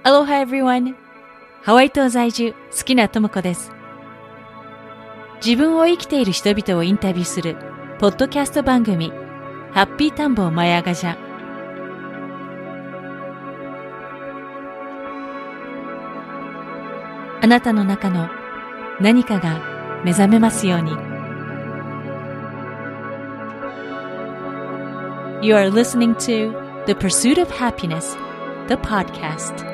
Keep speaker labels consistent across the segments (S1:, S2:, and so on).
S1: Aloha everyone! ハワイ島在住、好きなともこです。自分を生きている人々をインタビューする、ポッドキャスト番組、ハッピータンボーマヤガジャ。あなたの中の何かが目覚めますように。You are listening to The Pursuit of Happiness, the podcast.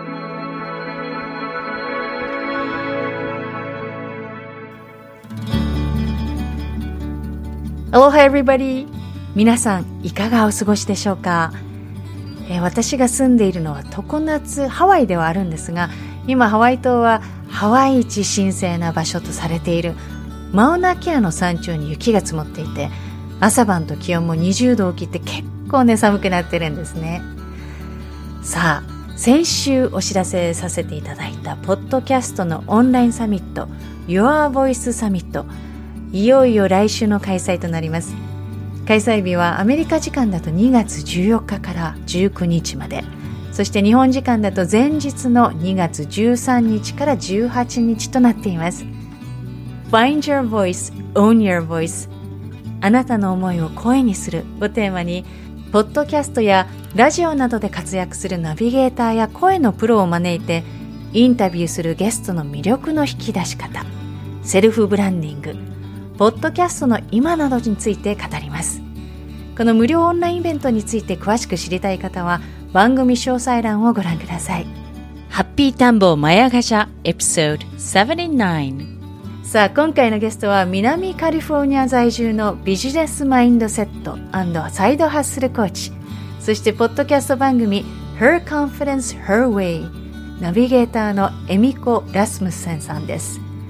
S1: Aloha everybody! 皆さんいかがお過ごしでしょうか。私が住んでいるのは常夏ハワイではあるんですが、今ハワイ島はハワイ一神聖な場所とされているマウナケアの山頂に雪が積もっていて、朝晩と気温も20度を切って結構ね寒くなってるんですね。さあ、先週お知らせさせていただいたポッドキャストのオンラインサミット Your Voice Summit、いよいよ来週の開催となります。開催日はアメリカ時間だと2月14日から19日まで、そして日本時間だと前日の2月13日から18日となっています。Find your voice, own your voice、 あなたの思いを声にするをテーマに、ポッドキャストやラジオなどで活躍するナビゲーターや声のプロを招いて、インタビューするゲストの魅力の引き出し方、セルフブランディング、ポッドキャストの今などについて語ります。この無料オンラインイベントについて詳しく知りたい方は番組詳細欄をご覧ください。ハッピータンボーマヤガシャエピソード79。さあ、今回のゲストは南カリフォルニア在住のビジネスマインドセット&サイドハッスルコーチ、そしてポッドキャスト番組 Her Confidence Her Way ナビゲーターのエミコ・ラスムセンさんです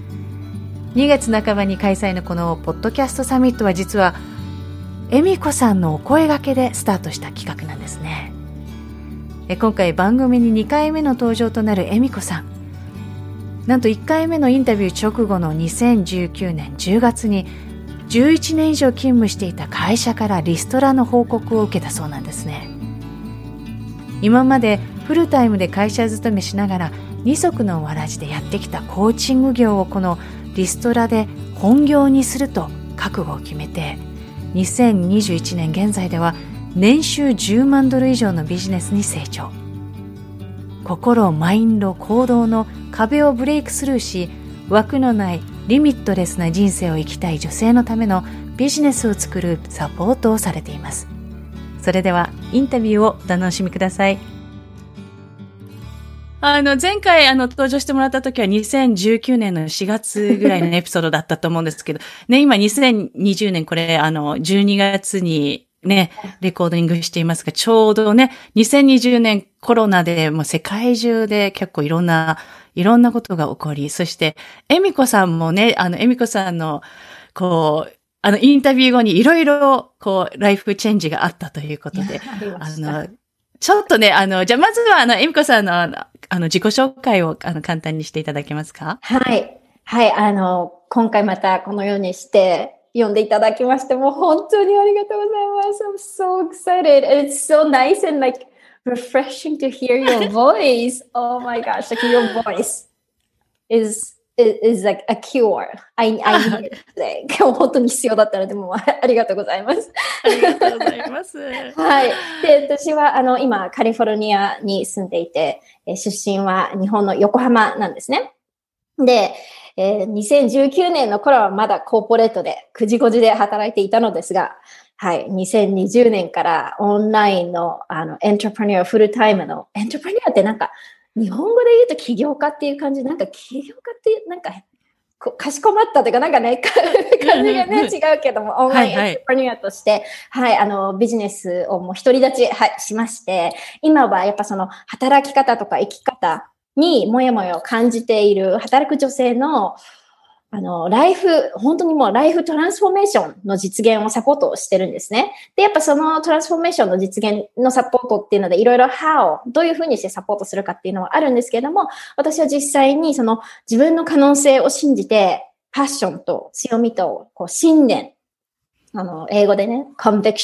S1: 。2月半ばに開催のこのポッドキャストサミットは、実はエミコさんのお声掛けでスタートした企画なんですね。今回番組に2回目の登場となるエミコさん、なんと1回目のインタビュー直後の2019年10月に11年以上勤務していた会社からリストラの報告を受けたそうなんですね。今までフルタイムで会社勤めしながら二足のわらじでやってきたコーチング業をこのリストラで本業にすると覚悟を決めて、2021年現在では年収10万ドル以上のビジネスに成長。心、マインド、行動の壁をブレイクスルーし、枠のないリミットレスな人生を生きたい女性のためのビジネスを作るサポートをされています。それではインタビューをお楽しみください。前回登場してもらった時は2019年の4月ぐらいのエピソードだったと思うんですけど、ね、今2020年これ12月にね、レコーディングしていますが、ちょうどね、2020年コロナでもう世界中で結構いろんなことが起こり、そして、エミコさんもね、エミコさんの、インタビュー後にいろいろ、ライフチェンジがあったということで、ちょっとね、じゃあまずはエミコさんの、自己紹介を、簡単にしていただけますか？
S2: はい。はい。今回またこのようにして、読んでいただきまして、もう本当にありがとうございます。I'm so excited. And it's so nice and like refreshing to hear your voice. Oh my gosh, like your voice is like a cure. I need it today. 今日本当に必要だったので、もうありがとうございます。
S1: ありがとうございます。
S2: はい。で、私は今カリフォルニアに住んでいて、出身は日本の横浜なんですね。で、2019年の頃はまだコーポレートで9時5時で働いていたのですが、はい、2020年からオンラインのエントレプレニアフルタイムの、エントレプレニアってなんか日本語で言うと起業家っていう感じ、なんか起業家ってなんかかしこまったというかなんかね、感じがね、違うけども、オンラインエントレプレニアとして、はい、ビジネスをもう独り立ち、はい、しまして、今はやっぱその働き方とか生き方にもやもやを感じている働く女性の本当にもうライフトランスフォーメーションの実現をサポートしてるんですね。で、やっぱそのトランスフォーメーションの実現のサポートっていうのでいろいろどういうふうにしてサポートするかっていうのはあるんですけれども、私は実際にその自分の可能性を信じて、パッションと強みと信念、英語でね、conviction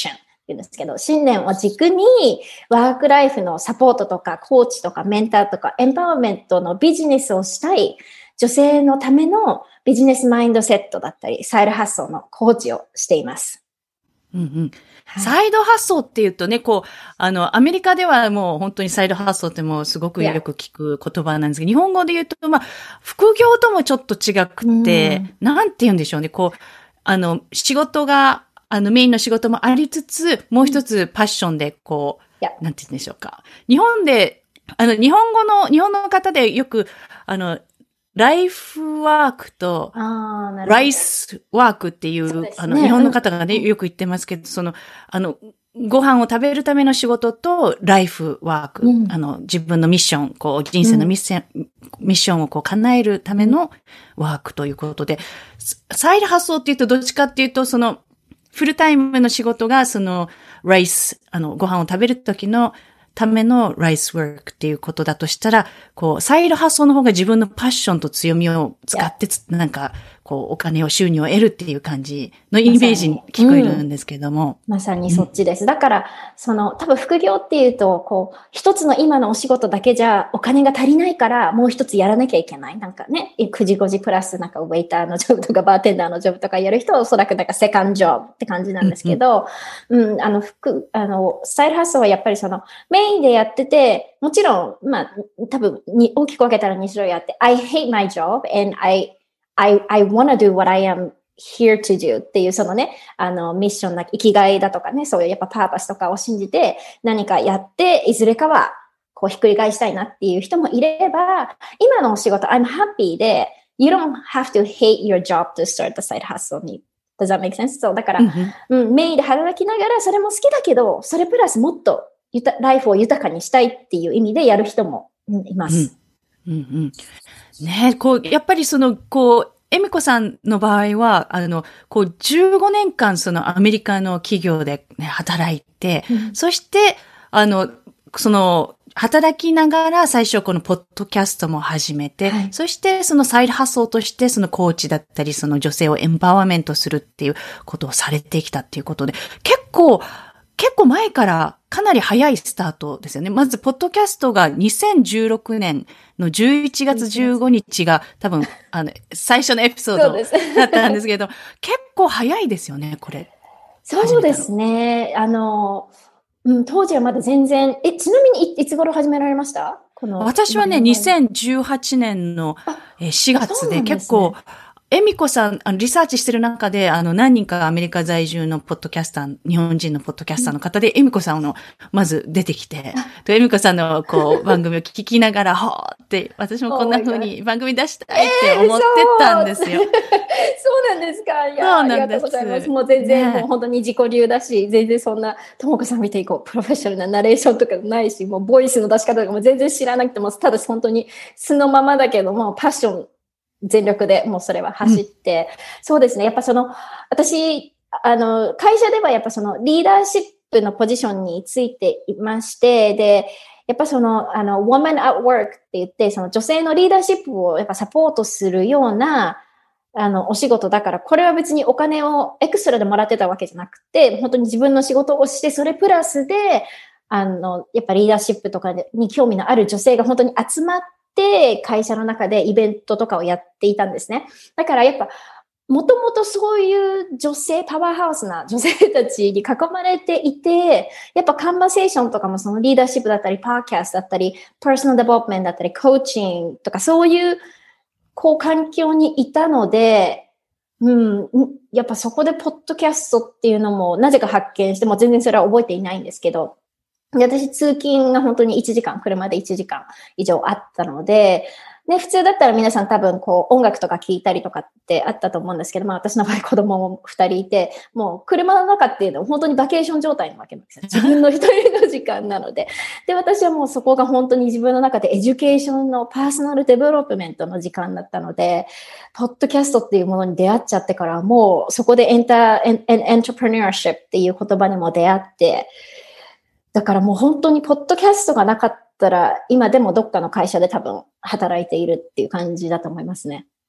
S2: 言うんですけど、信念を軸にワークライフのサポートとかコーチとかメンターとかエンパワーメントのビジネスをしたい女性のためのビジネスマインドセットだったり、サイドハッスルのコーチをしています。
S1: うんうん。サイドハッスルって言うとね、アメリカではもう本当にサイドハッスルってもうすごくよく聞く言葉なんですけど、日本語で言うと、副業ともちょっと違くて、なんて言うんでしょうね、仕事が、メインの仕事もありつつ、もう一つパッションでなんて言うんでしょうか。日本の方でよく、ライフワークと、ライスワークっていう、日本の方がね、よく言ってますけど、ご飯を食べるための仕事と、ライフワーク、自分のミッション、人生のミッションを叶えるためのワークということで、サイドハッスルっていうと、どっちかっていうと、フルタイムの仕事が、ライス、ご飯を食べる時のためのライスワークっていうことだとしたら、サイドハッスルの方が自分のパッションと強みを使って、お金を収入を得るっていう感じのイメージに聞こえるんですけども。
S2: まさにそっちです。だから、多分副業っていうと、一つの今のお仕事だけじゃお金が足りないから、もう一つやらなきゃいけない。9時5時プラス、ウェイターのジョブとか、バーテンダーのジョブとかやる人はおそらくセカンドジョブって感じなんですけど、スタイルハッスルはやっぱりメインでやってて、もちろん、多分大きく分けたら2種類あって、I hate my job and I want to do what I am here to do っていうミッションな生きがいだとかね、そういうやっぱパーパスとかを信じて何かやって、いずれかはひっくり返したいなっていう人もいれば、今のお仕事 I'm happy で、you don't have to hate your job to start the side hustle Does that make sense? そう、だから、メインで働きながらそれも好きだけど、それプラスもっとライフを豊かにしたいっていう意味でやる人もいます。
S1: ね、やっぱり恵美子さんの場合は、15年間アメリカの企業で、ね、働いて、そして、働きながら最初このポッドキャストも始めて、そしてサイドハッスルとしてコーチだったり女性をエンパワーメントするっていうことをされてきたっていうことで、結構前からかなり早いスタートですよね。まず、ポッドキャストが2016年の11月15日が多分、最初のエピソードだったんですけど、結構早いですよね、これ。
S2: そうですね。当時はまだ全然、ちなみにいつ頃始められました？
S1: 私はね、2018年の4月で結構、恵美子さん、リサーチしてる中で、何人かアメリカ在住のポッドキャスター、日本人のポッドキャスターの方で、恵美子さんまず出てきて、恵美子さんの番組を聞きながら、私もこんな風に番組出したいって思ってたんですよ。
S2: そうなんですか。ありがとうございます。もう全然、もう本当に自己流だし、全然そんな、ともこさん見てプロフェッショナルなナレーションとかないし、もうボイスの出し方とかも全然知らなくても、ただ本当に素のままだけども、パッション、全力でもうそれは走って、そうですね。やっぱ私、会社ではやっぱリーダーシップのポジションについていまして、で、やっぱwoman at work って言って、女性のリーダーシップをやっぱサポートするような、お仕事だから、これは別にお金をエクストラでもらってたわけじゃなくて、本当に自分の仕事をして、それプラスで、やっぱリーダーシップとかに興味のある女性が本当に集まって、会社の中でイベントとかをやっていたんですね。だからやっぱ、もともとそういう女性、パワーハウスな女性たちに囲まれていて、やっぱカンバセーションとかもリーダーシップだったり、パーキャストだったり、パーソナルデベロップメントだったり、コーチングとかそういう環境にいたので、やっぱそこでポッドキャストっていうのもなぜか発見しても全然それは覚えていないんですけど、で私通勤が本当に1時間、車で1時間以上あったので、ね、普通だったら皆さん多分音楽とか聴いたりとかってあったと思うんですけど、私の場合子供も2人いて、もう車の中っていうのは本当にバケーション状態なわけなんですよ。自分の一人の時間なので。で、私はもうそこが本当に自分の中でエデュケーションのパーソナルデベロップメントの時間だったので、ポッドキャストっていうものに出会っちゃってからもうそこでエントプレナーシップっていう言葉にも出会って、だからもう本当にポッドキャストがなかったら、今でもどっかの会社で多分働いているっていう感じだと思いますね。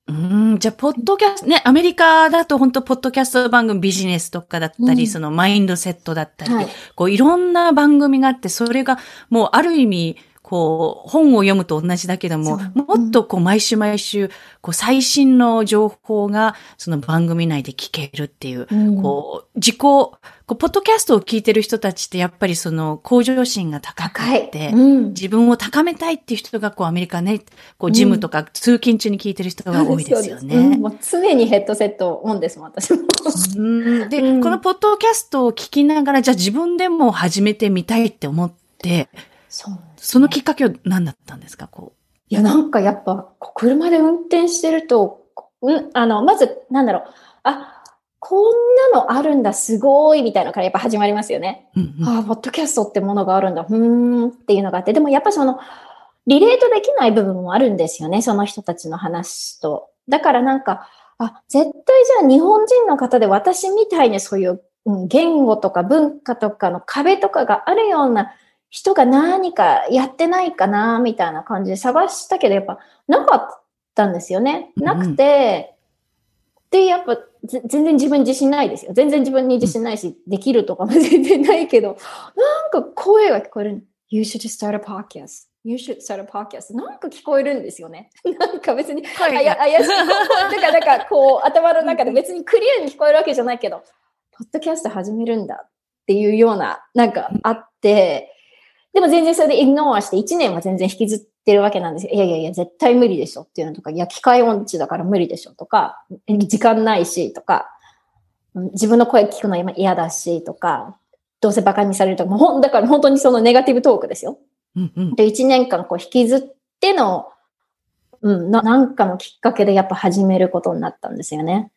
S1: じゃあ、ポッドキャスト、ね、アメリカだと本当ポッドキャスト番組ビジネスとかだったり、そのマインドセットだったり、こういろんな番組があって、それがもうある意味、こう、本を読むと同じだけども、もっとこう毎週毎週、こう最新の情報がその番組内で聞けるっていう、こう、こう、ポッドキャストを聞いてる人たちってやっぱりその向上心が高くて、自分を高めたいっていう人がこうアメリカね、こうジムとか通勤中に聞いてる人が多いですよね。
S2: もう常にヘッドセットオンですもん、私も。
S1: で、このポッドキャストを聞きながら、じゃあ自分でも始めてみたいって思って、そのきっかけは何だったんですか？こう。
S2: いや、なんかやっぱ、車で運転してると、まず、なんだろう、こんなのあるんだ、すごい、みたいなのからやっぱ始まりますよね。ポッドキャストってものがあるんだ、っていうのがあって、でもやっぱリレートできない部分もあるんですよね、その人たちの話と。だからなんか、絶対じゃあ日本人の方で私みたいにそういう、言語とか文化とかの壁とかがあるような人が何かやってないかな、みたいな感じで探したけど、やっぱなかったんですよね。なくて、で、やっぱ全然自分自信ないですよ。全然自分に自信ないし、できるとかも全然ないけど、なんか声が聞こえる。You should start a podcast.You should start a podcast. なんか聞こえるんですよね。なんか別に、怪しい。なんかこう、頭の中で別にクリアに聞こえるわけじゃないけど、ポッドキャスト始めるんだっていうような、なんかあって、でも全然それでイグノアして1年は全然引きずってるわけなんですよ。いや、絶対無理でしょっていうのとか、いや、機械音痴だから無理でしょとか、時間ないしとか、自分の声聞くの嫌だしとか、どうせバカにされるとか、だから本当にそのネガティブトークですよ。で、1年間こう引きずっての、なんかのきっかけでやっぱ始めることになったんですよね。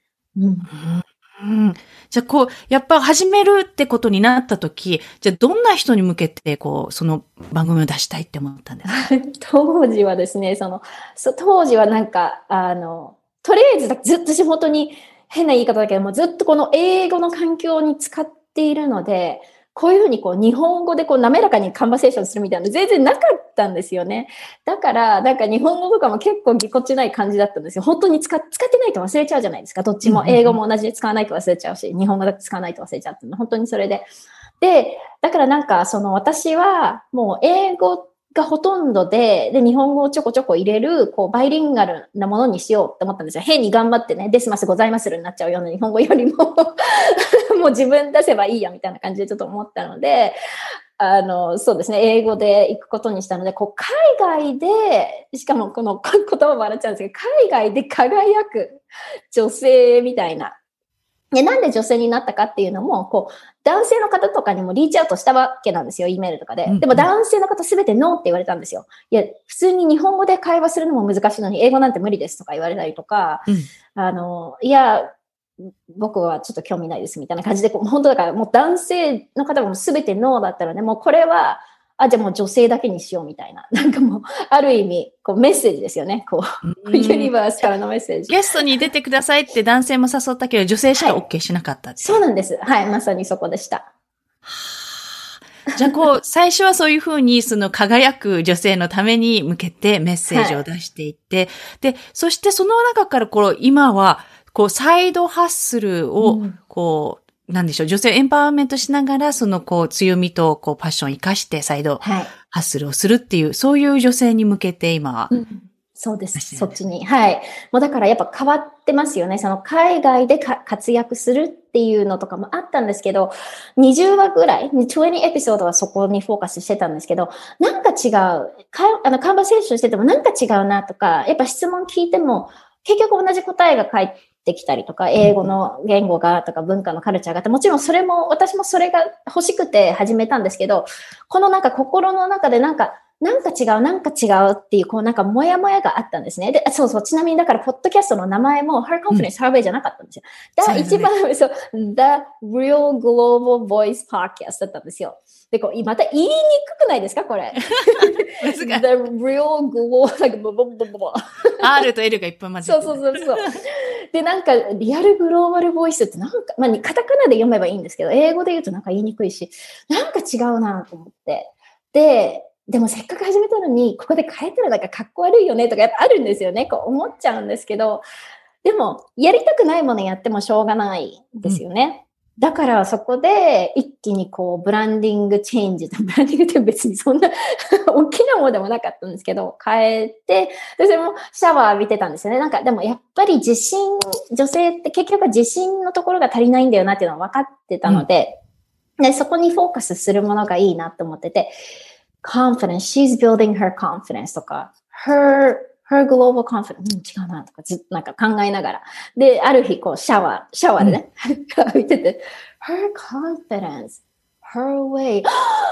S1: じゃあこう、やっぱ始めるってことになったとき、じゃあどんな人に向けてこう、その番組を出したいって思ったんですか？
S2: 当時はですね、当時はなんか、とりあえずずっと仕事に変な言い方だけども、ずっとこの英語の環境に使っているので、こういうふうにこう日本語でこう滑らかにカンバセーションするみたいなの全然なかったんですよね。だから、なんか日本語とかも結構ぎこちない感じだったんですよ。本当に使ってないと忘れちゃうじゃないですか。どっちも英語も同じで使わないと忘れちゃうし、日本語だと使わないと忘れちゃうっていうの本当にそれで。で、だからなんか私はもう英語がほとんどで、日本語をちょこちょこ入れる、こう、バイリンガルなものにしようって思ったんですよ。変に頑張ってね、デスマスございまするになっちゃうような日本語よりも、もう自分出せばいいや、みたいな感じでちょっと思ったので、そうですね、英語で行くことにしたので、こう、海外で、しかもこの言葉も笑っちゃうんですけど、海外で輝く女性みたいな。で、なんで女性になったかっていうのも、こう、男性の方とかにもリーチアウトしたわけなんですよ、Eメールとかで。でも男性の方すべてノーって言われたんですよ。いや、普通に日本語で会話するのも難しいのに、英語なんて無理ですとか言われたりとか、いや、僕はちょっと興味ないですみたいな感じで、本当だからもう男性の方もすべてノーだったらね、もうこれは、じゃあもう女性だけにしようみたいな。なんかもう、ある意味、こうメッセージですよね。こう、ユニバースからのメッセージ。
S1: ゲストに出てくださいって男性も誘ったけど、女性しか OK しなかったって、
S2: そうなんです。はい、まさにそこでした。
S1: じゃあこう、最初はそういうふうに、その輝く女性のために向けてメッセージを出していって、で、そしてその中からこう、今は、こう、サイドハッスルを、こう、なんでしょう、女性をエンパワーメントしながら、そのこう、強みとこう、パッションを生かしてサイドハッスルをするっていう、そういう女性に向けて今は、
S2: そうです。そっちに。はい。もうだからやっぱ変わってますよね。その海外で活躍するっていうのとかもあったんですけど、20話ぐらい、20エピソードはそこにフォーカスしてたんですけど、なんか違う。カンバセーションしててもなんか違うなとか、やっぱ質問聞いても結局同じ答えが返ってきたりとか、英語の言語がとか文化のカルチャーがあって、もちろんそれも、私もそれが欲しくて始めたんですけど、このなんか心の中でなんか違うっていう、こうなんかモヤモヤがあったんですね。で、そう、ちなみにだから、ポッドキャストの名前も Her Confidence Survey じゃなかったんですよ。一番、The Real Global Voice Podcast だったんですよ。で、こう、また言いにくくないですかこれ。The Real Global, like,
S1: R と L がいっぱい混じって。
S2: そう。で、なんか、リアルグローバルボイスってなんか、まあ、カタカナで読めばいいんですけど、英語で言うとなんか言いにくいし、なんか違うなと思って。で、 でもせっかく始めたのに、ここで変えたらなんかかっこ悪いよねとかやっぱあるんですよね。こう思っちゃうんですけど、でも、やりたくないものやってもしょうがないんですよね。だからそこで一気にこうブランディングチェンジ、ブランディングって別にそんな大きなものでもなかったんですけど、変えて、で、それもシャワー浴びてたんですよね。なんかでもやっぱり女性って結局自信のところが足りないんだよなっていうのは分かってたので、でそこにフォーカスするものがいいなと思ってて、confidence, she's building her confidence とか、her global confidence、違うなとかなんか考えながら。で、ある日、こう、シャワーでね、見てて、her confidence, her way, her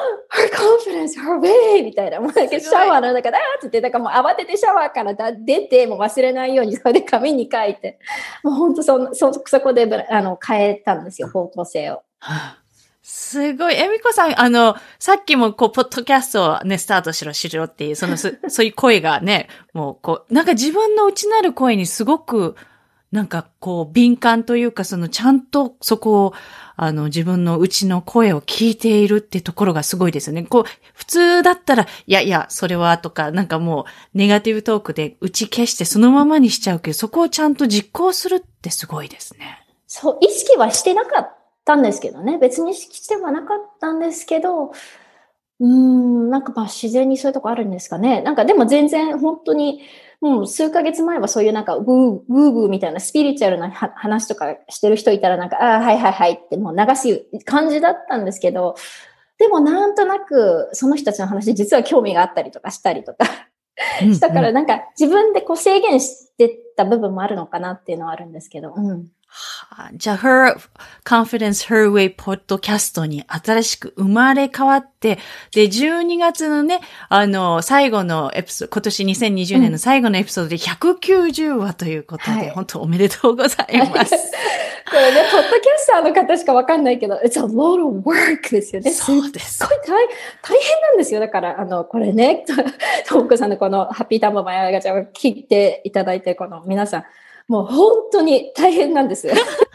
S2: confidence, her way みたいな、もうなんかシャワーの中で、って言って、だからもう慌ててシャワーから出て、もう忘れないように、それで紙に書いて、もう本当そこで、変えたんですよ、方向性を。
S1: すごい。恵美子さん、さっきもこう、ポッドキャストをね、スタートしろっていう、そういう声がね、もうこう、なんか自分の内なる声にすごく、なんかこう、敏感というか、ちゃんとそこを、自分の内の声を聞いているっていうところがすごいですよね。こう、普通だったら、いや、それはとか、なんかもう、ネガティブトークで打ち消してそのままにしちゃうけど、そこをちゃんと実行するってすごいですね。
S2: そう、意識はしてなかったんですけどね。別に意識してはなかったんですけど、なんかまあ自然にそういうとこあるんですかね。なんかでも全然本当に、もう数ヶ月前はそういうなんかウーブーみたいなスピリチュアルな話とかしてる人いたらなんか、はいはいはいってもう流す感じだったんですけど、でもなんとなくその人たちの話実は興味があったりとかしたりとかしたからなんか自分でこう制限してた部分もあるのかなっていうのはあるんですけど、
S1: じゃあ、Her Confidence Her Way ポッドキャストに新しく生まれ変わって、で、12月のね、最後のエピソード、今年2020年の最後のエピソードで190話ということで、本当おめでとうございます。
S2: これね、ポッドキャスターの方しかわかんないけど、it's a lot of work ですよね。
S1: そうです。
S2: すごい大変なんですよ。だから、これね、ともこさんのこのハッピータンボマヤガチャを聞いていただいて、この皆さん、もう本当に大変なんです。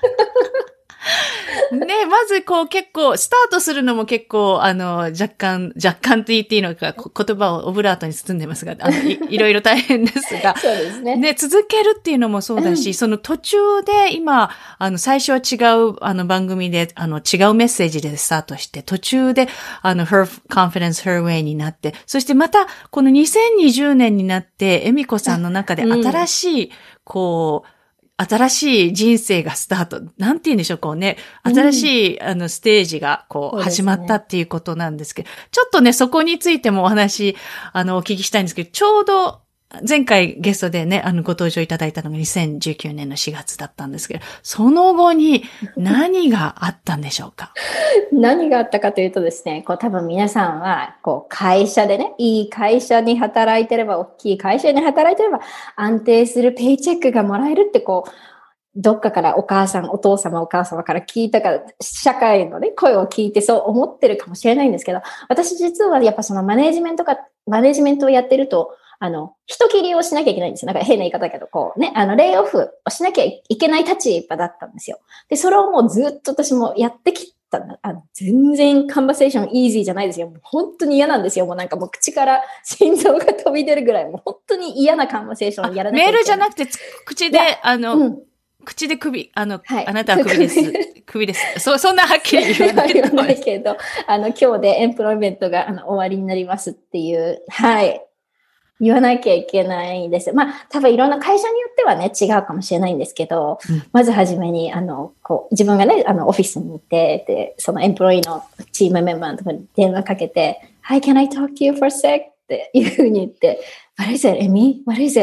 S1: ね、まずこう結構、スタートするのも結構、若干って言っていいのか、言葉をオブラートに包んでますが、いろいろ大変ですが。
S2: そうですね。
S1: ね、続けるっていうのもそうだし、その途中で今、最初は違う、番組で、違うメッセージでスタートして、途中で、her confidence, her way になって、そしてまた、この2020年になって、恵美子さんの中で新しい、こう、新しい人生がスタート。なんて言うんでしょう、こうね。新しい、ステージが、こう、始まったっていうことなんですけど、ちょっとね、そこについてもお話、お聞きしたいんですけど、ちょうど、前回ゲストでね、ご登場いただいたのが2019年の4月だったんですけど、その後に何があったんでしょうか？
S2: 何があったかというとですね、こう多分皆さんは、こう会社でね、いい会社に働いてれば、大きい会社に働いてれば、安定するペイチェックがもらえるってこう、どっかからお母さん、お父様、お母様から聞いたから、社会のね、声を聞いてそう思ってるかもしれないんですけど、私実はやっぱそのマネジメントをやってると、人切りをしなきゃいけないんですよ。なんか変な言い方だけど、こうね、レイオフをしなきゃいけない立場だったんですよ。で、それをもうずっと私もやってきた。全然カンバセーションイージーじゃないですよ。もう本当に嫌なんですよ。もうなんかもう口から心臓が飛び出るぐらい、もう本当に嫌なカンバセーションをやらなきゃいけない。
S1: メールじゃなくて、口で、口ではい、あなたは首です。首です。そんなはっきり言わない
S2: 言わないけど、今日でエンプロイメントが終わりになりますっていう、はい。言わなきゃいけないです。まあ、多分いろんな会社によってはね、違うかもしれないんですけど、まずはじめに、こう、自分がね、オフィスに行って、で、そのエンプロイのチームメンバーのところに電話かけて、Hi, can I talk to you for a sec? っていうふうに言って、What is it, Amy? What is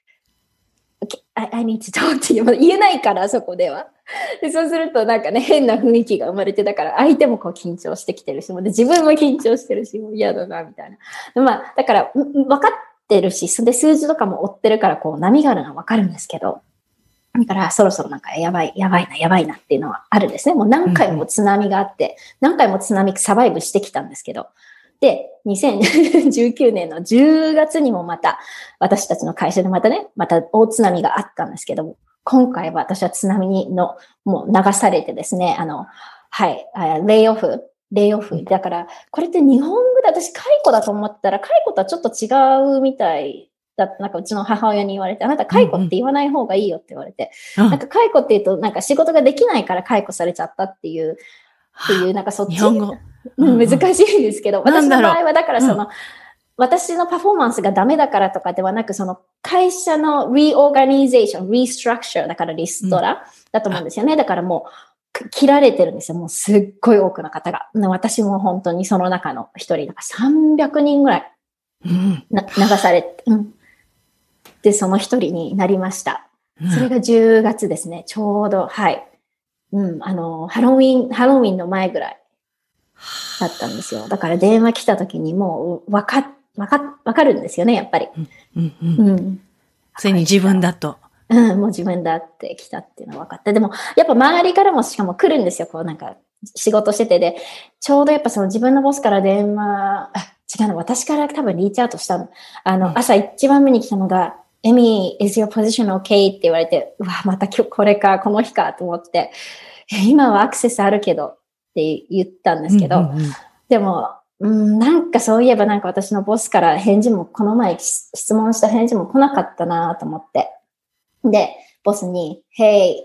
S2: it?I need to talk to you. 言えないから、そこでは。で、そうするとなんかね、変な雰囲気が生まれて、だから相手もこう緊張してきてるし、で自分も緊張してるし、もう嫌だな、みたいな。まあ、だから、分かってるし、で、数字とかも追ってるから、こう、波があるのは分かるんですけど、だから、そろそろなんか、やばいなっていうのはあるんですね。もう何回も津波があって、何回も津波サバイブしてきたんですけど、で、2019年の10月にもまた、私たちの会社でまた大津波があったんですけど、今回は私は津波の、もう流されてですね、はい、レイオフレイオフ。だから、これって日本語で私、解雇だと思ったら、解雇とはちょっと違うみたいだった。なんかうちの母親に言われて、あなた解雇って言わない方がいいよって言われて、なんか解雇って言うと、なんか仕事ができないから解雇されちゃったっていう、なんかそっち。
S1: 日本語。
S2: 難しいんですけど、私の場合はだから私のパフォーマンスがダメだからとかではなく、会社のリオーガニゼーション、リストラクチャーだからリストラだと思うんですよね。だからもう、切られてるんですよ。もうすっごい多くの方が。私も本当にその中の一人、だから300人ぐらい流されて、で、その一人になりました。それが10月ですね。ちょうど、はい。ハロウィンの前ぐらいだったんですよ。だから電話来た時にもうわかるんですよね、やっぱり。
S1: それに自分だと。
S2: もう自分だって来たっていうのは分かった。でも、やっぱ周りからもしかも来るんですよ。こうなんか、仕事しててで、ちょうどやっぱ自分のボスから電話、違うの、私から多分リーチアウトしたの。朝一番目に来たのが、Amy, is your position okay? って言われて、うわ、また今日これか、この日かと思って、今はアクセスあるけどって言ったんですけど、でも、なんかそういえばなんか私のボスから返事もこの前質問した返事も来なかったなと思って。で、ボスに、Hey,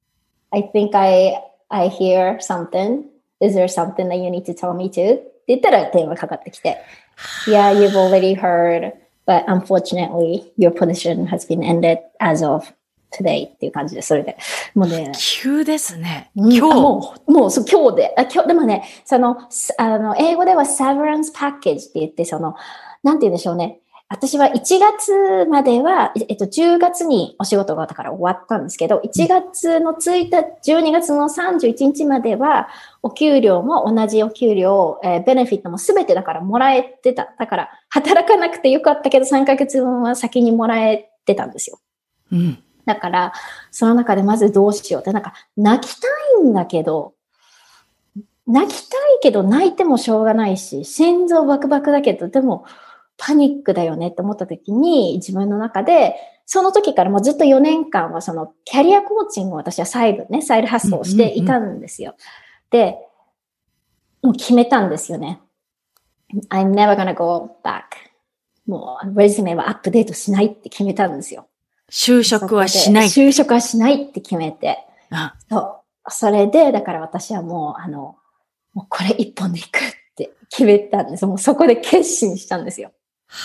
S2: I think I hear something. Is there something that you need to tell me too? って言ったら電話かかってきて、Yeah, you've already heard, but unfortunately your position has been ended as of today っていう感じで、それで。もうね。
S1: 急ですね。
S2: 今日。もう今日で。でもね、英語では severance package って言って、なんて言うんでしょうね。私は1月までは、10月にお仕事があったから終わったんですけど、1月の1日、12月の31日までは、お給料も同じお給料、ベネフィットもすべてだからもらえてた。だから、働かなくてよかったけど、3ヶ月分は先にもらえてたんですよ。だから、その中でまずどうしようって、なんか、泣きたいんだけど、泣いてもしょうがないし、心臓バクバクだけど、でも、パニックだよねって思った時に、自分の中で、その時からもうずっと4年間はキャリアコーチングを私はサイドハッスルをしていたんですよ。で、もう決めたんですよね。I'm never gonna go back. もう、レジュメはアップデートしないって決めたんですよ。
S1: 就職はしない
S2: って決めて。それで、だから私はもうこれ一本で行くって決めたんです。もうそこで決心したんですよ。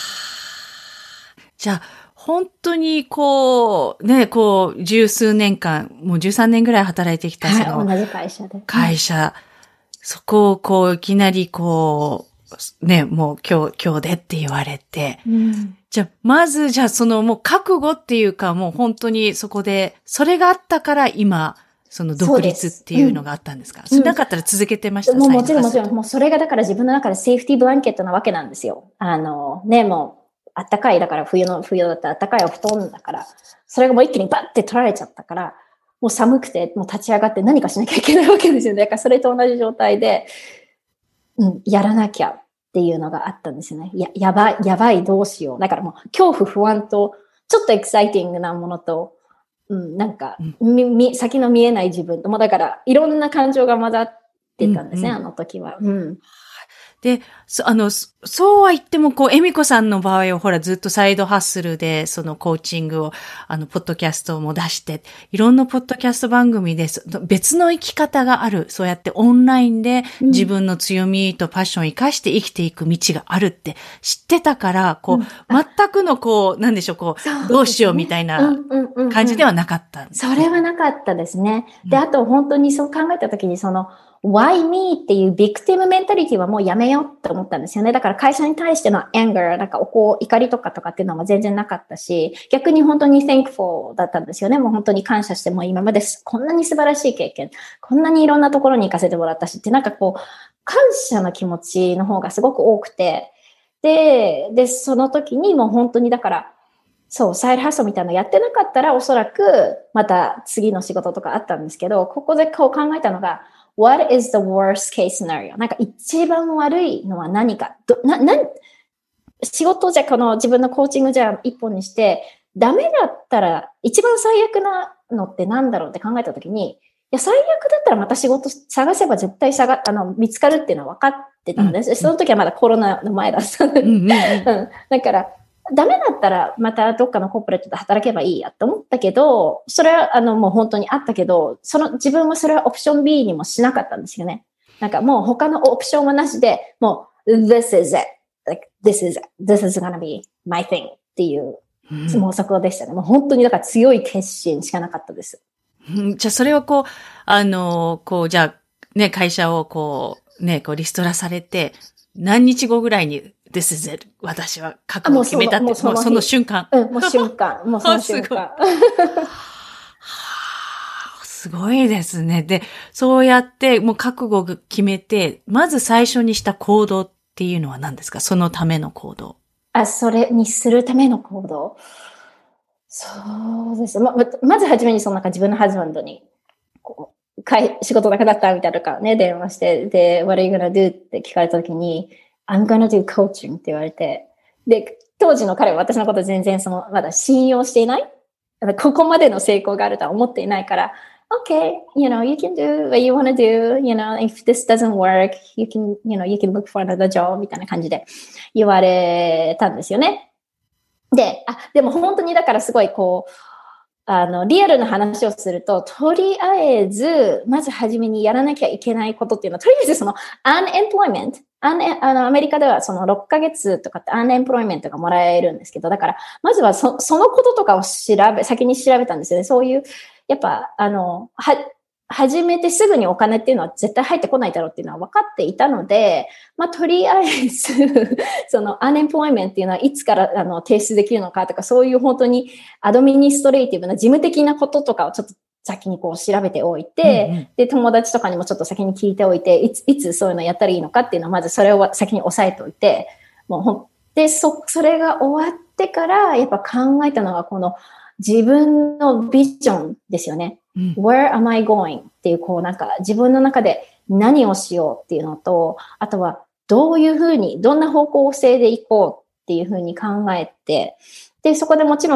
S1: じゃあ、本当に十数年間、もう13年ぐらい働いてきた
S2: 同じ会社で。
S1: そこをいきなりもう今日でって言われて、じゃあ、まずもう覚悟っていうか、もう本当にそこで、それがあったから今、独立っていうのがあったんですか？それなかったら続けてました？
S2: もちろん。もうそれがだから自分の中でセーフティーブランケットなわけなんですよ。もう、あったかい、だから冬だったらあったかいお布団だから、それがもう一気にバッて取られちゃったから、もう寒くて、もう立ち上がって何かしなきゃいけないわけですよね。だからそれと同じ状態で、やらなきゃっていうのがあったんですよね。やばい、どうしよう。だからもう恐怖、不安と、ちょっとエキサイティングなものと、なんか、先の見えない自分と、もうだから、いろんな感情が混ざってたんですね、あの時は。
S1: で、そうは言っても、恵美子さんの場合は、ほら、ずっとサイドハッスルで、コーチングを、ポッドキャストも出して、いろんなポッドキャスト番組で、別の生き方がある。そうやってオンラインで自分の強みとパッションを生かして生きていく道があるって知ってたから、全くのなんでしょう、どうしようみたいな感じではなかったんです。
S2: それはなかったですね。で、あと本当にそう考えたときに、why me っていうビクティブメンタリティはもうやめようって思ったんですよね。だから会社に対しての anger、なんか怒りとかっていうのも全然なかったし、逆に本当に thankful だったんですよね。もう本当に感謝して、もう今までこんなに素晴らしい経験、こんなにいろんなところに行かせてもらったしって、なんか感謝の気持ちの方がすごく多くて、で、その時にもう本当にだから、サイドハッスルみたいなのやってなかったらおそらくまた次の仕事とかあったんですけど、ここで考えたのが、What is the worst case scenario? なんか一番悪いのは何か。仕事じゃ自分のコーチングじゃ一本にして、ダメだったら一番最悪なのって何だろうって考えたときに、 や、最悪だったらまた仕事探せば絶対見つかるっていうのは分かってたので、その時はまだコロナの前だったので、だから、ダメだったらまたどっかのコーポレートで働けばいいやと思ったけど、それはもう本当にあったけど、自分はそれはオプション B にもしなかったんですよね。なんかもう他のオプションはなしで、もう this is it. This is gonna be my thing っていう妄想でしたね。もう本当にだから強い決心しかなかったです。
S1: じゃあそれはこう、じゃあね、会社をこうリストラされて、何日後ぐらいにThis is it. 私は覚悟を決めたって、もうその瞬間。
S2: もう瞬間。もうその瞬間。
S1: すごいですね。で、そうやって、もう覚悟を決めて、まず最初にした行動っていうのは何ですか？そのための行動。
S2: それにするための行動。そうです。まずはじめに自分のハズバンドに、仕事なくなったみたいなとかね、電話して、で、what are you gonna do? って聞かれたときに、I'm gonna do coaching って言われて、で、当時の彼は私のこと全然まだ信用していない。ここまでの成功があるとは思っていないから、Okay, you can do what you want to do, if this doesn't work, you can look for another job みたいな感じで言われたんですよね。でも本当にだからすごいリアルな話をすると、とりあえず、まず初めにやらなきゃいけないことっていうのは、とりあえずunemployment、アメリカでは6ヶ月とかってunemploymentがもらえるんですけど、だから、まずはそのこととかを先に調べたんですよね。そういう、やっぱ、始めてすぐにお金っていうのは絶対入ってこないだろうっていうのは分かっていたので、とりあえず、unemployment っていうのはいつから提出できるのかとか、そういう本当にアドミニストレーティブな事務的なこととかをちょっと先に調べておいて、で、友達とかにもちょっと先に聞いておいて、いつそういうのやったらいいのかっていうのをまずそれを先に押さえておいて、それが終わってから、やっぱ考えたのが自分のビジョンですよね。Where am I going? っていう、自分の中で何をしようっていうのと、あとはどんな方向性で行こうっていうふうに考えて、で、そこでもちろん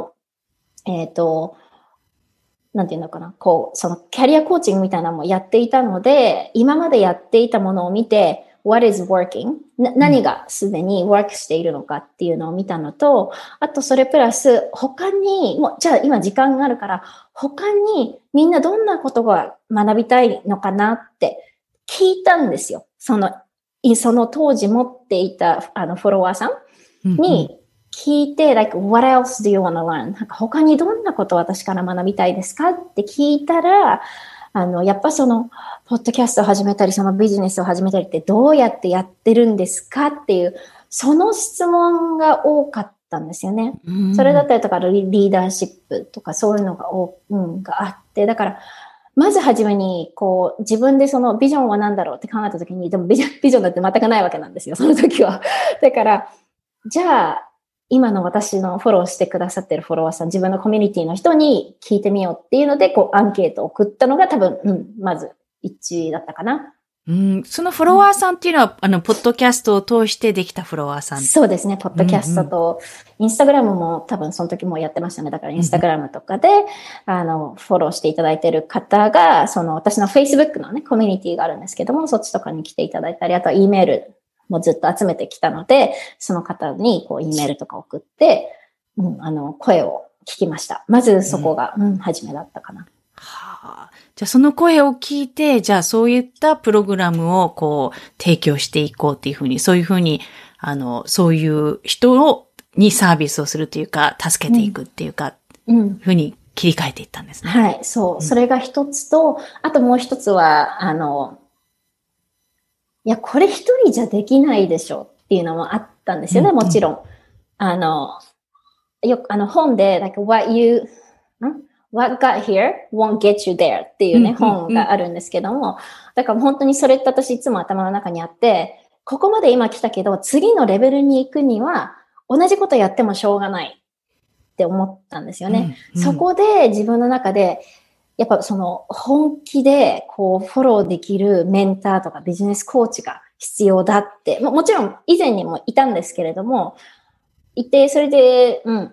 S2: なんていうのかな、キャリアコーチングみたいなのもやっていたので、今までやっていたものを見て、what is working? 何がすでに work しているのかっていうのを見たのと、あとそれプラス、他に、じゃあ今時間があるから、他にみんなどんなことが学びたいのかなって聞いたんですよ。その当時持っていたフォロワーさんに、聞いて、what else do you want to learn? 他にどんなことを私から学びたいですかって聞いたら、やっぱポッドキャストを始めたり、ビジネスを始めたりってどうやってやってるんですかっていう、その質問が多かったんですよね。それだったりとか、リーダーシップとかそういうのががあって、だから、まずはじめに、自分でビジョンは何だろうって考えたときに、でもビジョンだって全くないわけなんですよ、その時は。だから、じゃあ、今の私のフォローしてくださってるフォロワーさん、自分のコミュニティの人に聞いてみようっていうので、アンケートを送ったのが多分、まず一致だったかな。
S1: そのフォロワーさんっていうのは、ポッドキャストを通してできたフォロワーさん。
S2: そうですね、ポッドキャストと、インスタグラムも多分その時もやってましたね。だからインスタグラムとかで、フォローしていただいている方が、私の Facebook のね、コミュニティがあるんですけども、そっちとかに来ていただいたり、あとは E メールもずっと集めてきたので、その方にE メールとか送って、声を聞きました。まずそこが、初めだったかな。
S1: はあ。じゃあその声を聞いて、じゃあそういったプログラムを提供していこうっていうふうに、そういうふうに、そういう人にサービスをするというか、助けていくっていうか、ふうに切り替えていったんですね。
S2: はい、そう。それが一つと、あともう一つは、いや、これ一人じゃできないでしょっていうのもあったんですよね、もちろん。本で、what got here won't get you there っていうね、本があるんですけども、だから本当にそれって私いつも頭の中にあって、ここまで今来たけど、次のレベルに行くには、同じことやってもしょうがないって思ったんですよね。そこで自分の中で、やっぱ本気でフォローできるメンターとかビジネスコーチが必要だって、もちろん以前にもいたんですけれども、いて、それで、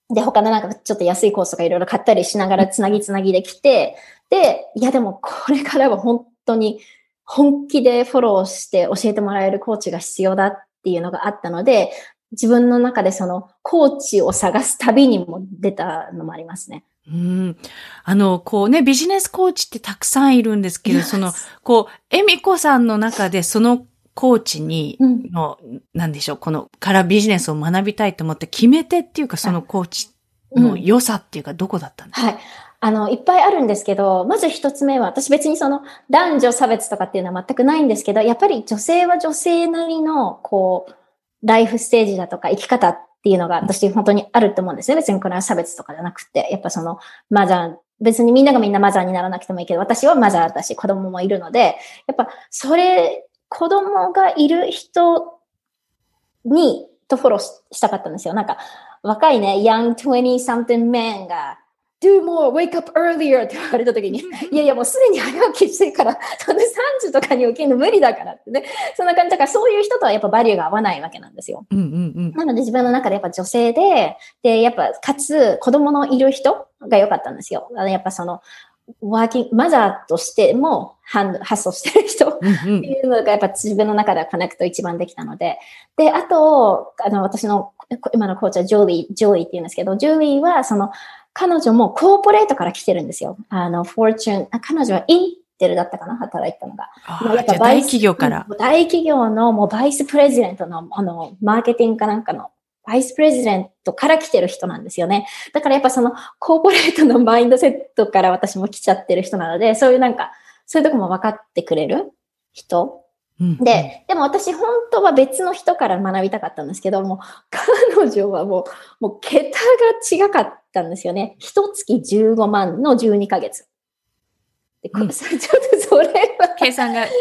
S2: で、他のなんかちょっと安いコースとかいろいろ買ったりしながらつなぎできて、で、いやでもこれからは本当に本気でフォローして教えてもらえるコーチが必要だっていうのがあったので、自分の中でそのコーチを探す旅にも出たのもありますね。
S1: こうね、ビジネスコーチってたくさんいるんですけど、恵美子さんの中でそのコーチになんでしょう、からビジネスを学びたいと思って決め手っていうか、そのコーチの良さっていうか、どこだったんですか？
S2: はい。いっぱいあるんですけど、まず一つ目は、私別にその男女差別とかっていうのは全くないんですけど、やっぱり女性は女性なりの、ライフステージだとか生き方っていうのが私本当にあると思うんですね。別にこれは差別とかじゃなくて、やっぱその別にみんながみんなマザーにならなくてもいいけど、私はマザーだし子供もいるので、やっぱ子供がいる人とフォローしたかったんですよ。なんか、若いね、young 20-something man が、do more, wake up earlier って言われた時に、いやいやもうすでに早起きしてるから、その3時とかに起きるの無理だからってね。そんな感じだから、そういう人とはやっぱバリューが合わないわけなんですよ。なので自分の中でやっぱ女性で、やっぱかつ子供のいる人が良かったんですよ。やっぱその、マザーとしても発想してる人っていうのがやっぱ自分の中ではコネクト一番できたので。で、あと、私の今のコーチはジョイって言うんですけど、ジョイは彼女もコーポレートから来てるんですよ。フォーチュン、彼女はインテルだったかな、働いてたのが。
S1: やっぱ大企業から。
S2: 大企業のもうバイスプレジデントの、マーケティングかなんかのバイスプレジデントから来てる人なんですよね。だからやっぱそのコーポレートのマインドセットから私も来ちゃってる人なので、そういうとこも分かってくれる人。でも私本当は別の人から学びたかったんですけども、彼女はもう桁が違かったんですよね。一月15万の12ヶ月。ちょっとそれは。
S1: 計算が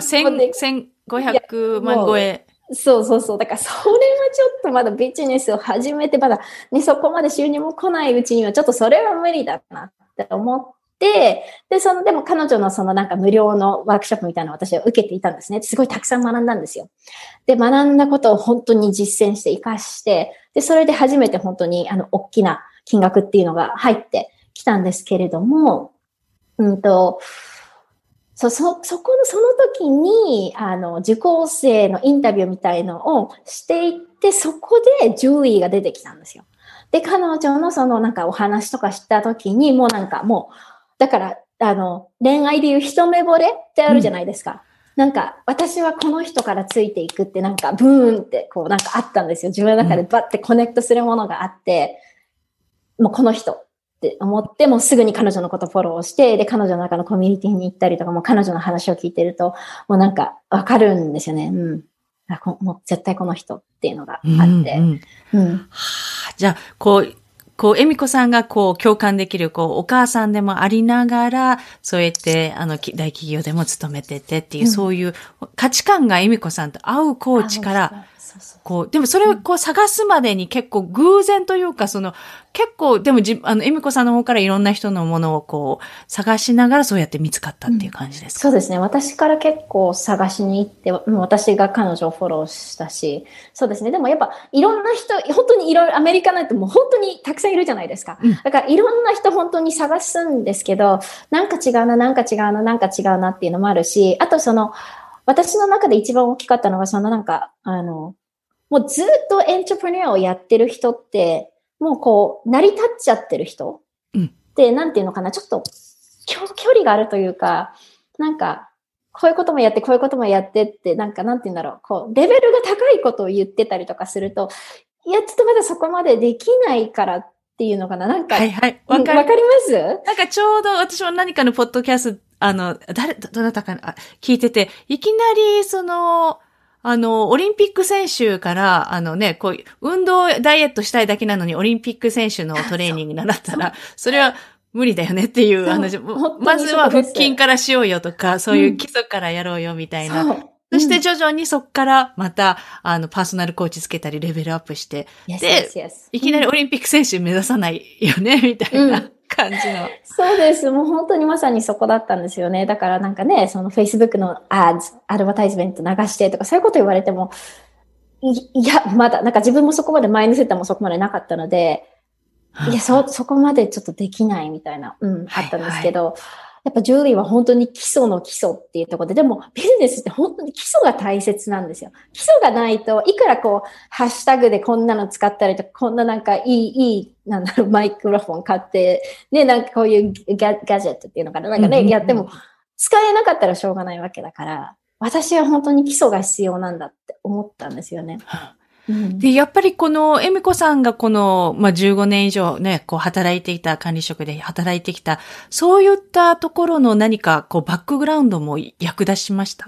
S1: 1500万超え。
S2: そう。だからそれはちょっとまだビジネスを始めて、まだね、そこまで収入も来ないうちにはちょっとそれは無理だなって思って、でも彼女の無料のワークショップみたいなのを私は受けていたんですね。すごいたくさん学んだんですよ。で、学んだことを本当に実践して活かして、で、それで初めて本当に大きな金額っていうのが入ってきたんですけれども、その時に、受講生のインタビューみたいのをしていって、そこで獣医が出てきたんですよ。で、彼女のお話とかした時に、だから、恋愛でいう一目惚れってあるじゃないですか。私はこの人からついていくってブーンってあったんですよ。自分の中でバッてコネクトするものがあって、もうこの人。って思って、もうすぐに彼女のことフォローして、で、彼女の中のコミュニティに行ったりとか、もう彼女の話を聞いてると、もうわかるんですよね。もう絶対この人っていうのがあって。
S1: じゃあ、恵美子さんが共感できる、お母さんでもありながら、そうやって、大企業でも勤めててっていう、そういう価値観が恵美子さんと合うコーチから、でもそれを探すまでに結構偶然というか、結構、でも恵美子さんの方からいろんな人のものを探しながらそうやって見つかったっていう感じですか？
S2: そうですね。私から結構探しに行って、私が彼女をフォローしたし、そうですね。でもやっぱいろんな人、本当にいろいろアメリカなんてもう本当にたくさんいるじゃないですか。だからいろんな人本当に探すんですけど、なんか違うなっていうのもあるし、あと私の中で一番大きかったのがもうずっとエントレプレニアをやってる人って、もう成り立っちゃってる人で、なんていうのかな、ちょっと距離があるというか、こういうこともやって、こういうこともやってって、なんていうんだろう、レベルが高いことを言ってたりとかすると、いや、ちょっとまだそこまでできないからっていうのかな、
S1: はいはい。
S2: わかります
S1: ちょうど私も何かのポッドキャスト、どなたか聞いてて、いきなりオリンピック選手から、運動、ダイエットしたいだけなのに、オリンピック選手のトレーニング習ったら、それは無理だよねっていう話。まずは腹筋からしようよとか、そういう基礎からやろうよみたいな。そして徐々にそこからまた、パーソナルコーチつけたり、レベルアップして、で、いきなりオリンピック選手目指さないよね、みたいな感じの。
S2: そうです。もう本当にまさにそこだったんですよね。だからFacebook のアドバタイズメント流してとか、そういうこと言われても、いや、まだ、自分もそこまでマインドセットもそこまでなかったので、 いや、そこまでちょっとできないみたいな、あったんですけど、やっぱジュリーは本当に基礎の基礎っていうところで、でもビジネスって本当に基礎が大切なんですよ。基礎がないと、いくらこう、ハッシュタグでこんなの使ったりとか、こんななんかいい、なんだろう、マイクロフォン買って、ね、なんかこういうガジェットっていうのかな、なんかね、やっても、使えなかったらしょうがないわけだから、私は本当に基礎が必要なんだって思ったんですよね。
S1: で、やっぱりこの、恵美子さんがこの、15年以上ね、こう働いていた、管理職で働いてきた、そういったところの何か、こう、バックグラウンドも役立ちました。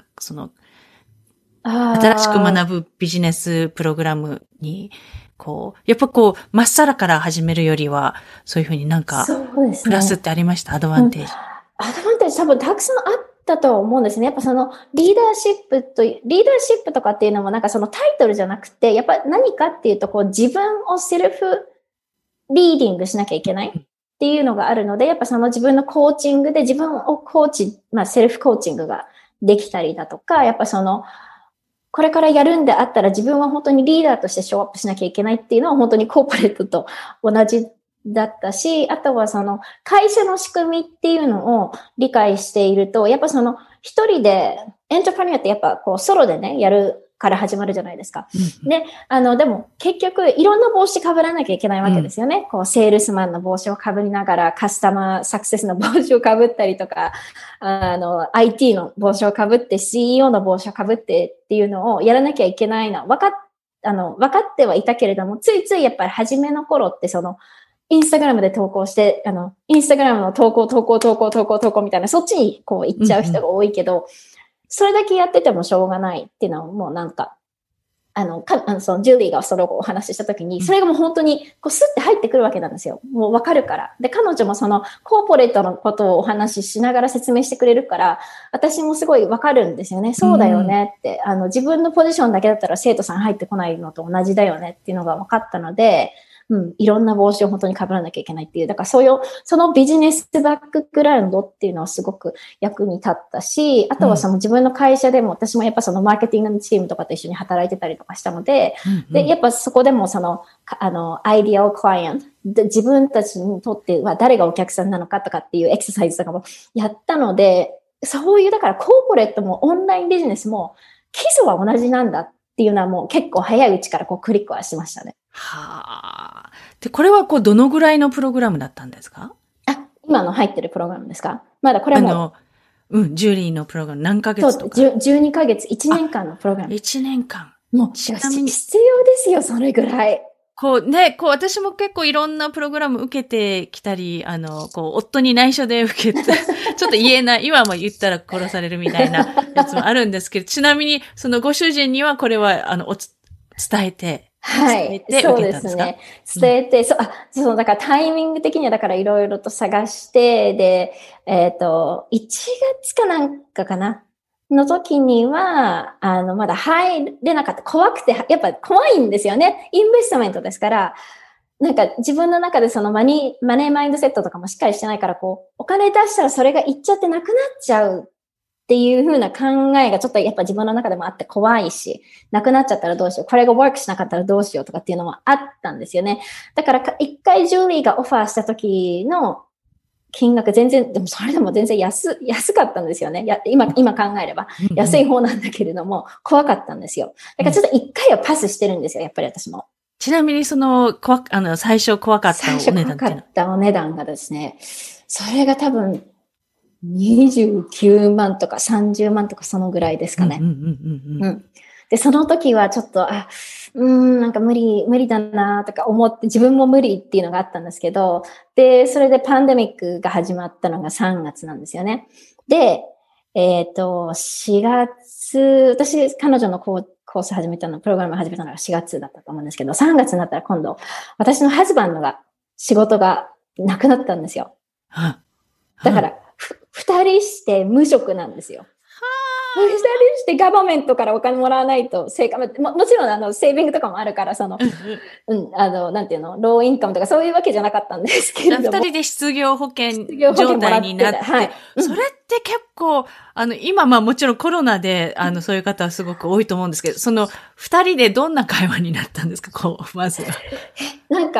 S1: 新しく学ぶビジネスプログラムに、こう、やっぱこう、まっさらから始めるよりは、そういうふうになんか、プラスってありました、アドバンテージ。
S2: アドバンテージ多分たくさんあったと思うんですね。やっぱそのリーダーシップとかっていうのもなんかそのタイトルじゃなくて、やっぱ何かっていうとこう自分をセルフリーディングしなきゃいけないっていうのがあるので、やっぱその自分のコーチングで自分をセルフコーチングができたりだとか、やっぱその、これからやるんであったら自分は本当にリーダーとしてショーアップしなきゃいけないっていうのは本当にコーポレートと同じだったし、あとはその会社の仕組みっていうのを理解していると、やっぱその一人で、エントプレニアってやっぱこうソロでね、やるから始まるじゃないですか。で、でも結局いろんな帽子被らなきゃいけないわけですよね。こう、セールスマンの帽子を被りながら、カスタマーサクセスの帽子を被ったりとか、IT の帽子を被って、CEO の帽子を被ってっていうのをやらなきゃいけないの。分かってはいたけれども、ついついやっぱり初めの頃ってその、インスタグラムで投稿して、インスタグラムの投稿みたいな、そっちにこう行っちゃう人が多いけど、それだけやっててもしょうがないっていうのはもうなんか、そのジュリーがそれをお話ししたときに、それがもう本当にこうスッて入ってくるわけなんですよ。もうわかるから。で、彼女もそのコーポレートのことをお話ししながら説明してくれるから、私もすごいわかるんですよね。そうだよねって。自分のポジションだけだったら生徒さん入ってこないのと同じだよねっていうのが分かったので、いろんな帽子を本当に被らなきゃいけないっていう。だからそのビジネスバックグラウンドっていうのはすごく役に立ったし、あとはその自分の会社でも、私もやっぱそのマーケティングのチームとかと一緒に働いてたりとかしたので、で、やっぱそこでもその、アイディアをクライアント、自分たちにとっては誰がお客さんなのかとかっていうエクササイズとかもやったので、そういう、だからコーポレートもオンラインビジネスも基礎は同じなんだっていうのはもう結構早いうちからこうクリックはしましたね。
S1: はあ。で、これはこうどのぐらいのプログラムだったんですか？
S2: 今の入ってるプログラムですか？まだこれも。
S1: ジュリーのプログラム何ヶ月とか？
S2: そう、12ヶ月、1年間のプログラム。
S1: 1年間。
S2: もう、ちなみに必要ですよ、それぐらい。
S1: こう、私も結構いろんなプログラム受けてきたり、夫に内緒で受けて、ちょっと言えない、今も言ったら殺されるみたいなやつもあるんですけど、ちなみに、そのご主人にはこれは、伝えて、
S2: はい。そうですね。伝えて、だからタイミング的にはだからいろいろと探して、で、1月かなんかかなの時には、まだ入れなかった。怖くて、やっぱ怖いんですよね。インベストメントですから、なんか自分の中でそのマネーマインドセットとかもしっかりしてないから、こう、お金出したらそれがいっちゃってなくなっちゃう。っていう風な考えがちょっとやっぱ自分の中でもあって怖いし、なくなっちゃったらどうしよう、これがワークしなかったらどうしようとかっていうのもあったんですよね。だから一回ジュリーがオファーした時の金額でもそれでも全然安かったんですよね。今考えれば安い方なんだけれども、怖かったんですよ。だからちょっと一回はパスしてるんですよ、やっぱり私も。
S1: ちなみに最初怖かったお値段っていうのは？最初怖か
S2: ったお値段がですね、それが多分、29万とか30万とかそのぐらいですかね。で、その時はちょっと、なんか無理だなとか思って、自分も無理っていうのがあったんですけど、で、それでパンデミックが始まったのが3月なんですよね。で、4月、私、彼女のコース始めたの、プログラム始めたのが4月だったと思うんですけど、3月になったら今度、私のハズバンドが、仕事がなくなったんですよ。だから、二人して無職なんですよ。二人してガバメントからお金もらわないと生活、もちろんセービングとかもあるから、なんていうの、ローインカムとかそういうわけじゃなかったんですけれども。
S1: 二人で失業保険状態になって、はい。それって結構、今もちろんコロナで、そういう方はすごく多いと思うんですけど、その二人でどんな会話になったんですか、まずは。
S2: なんか、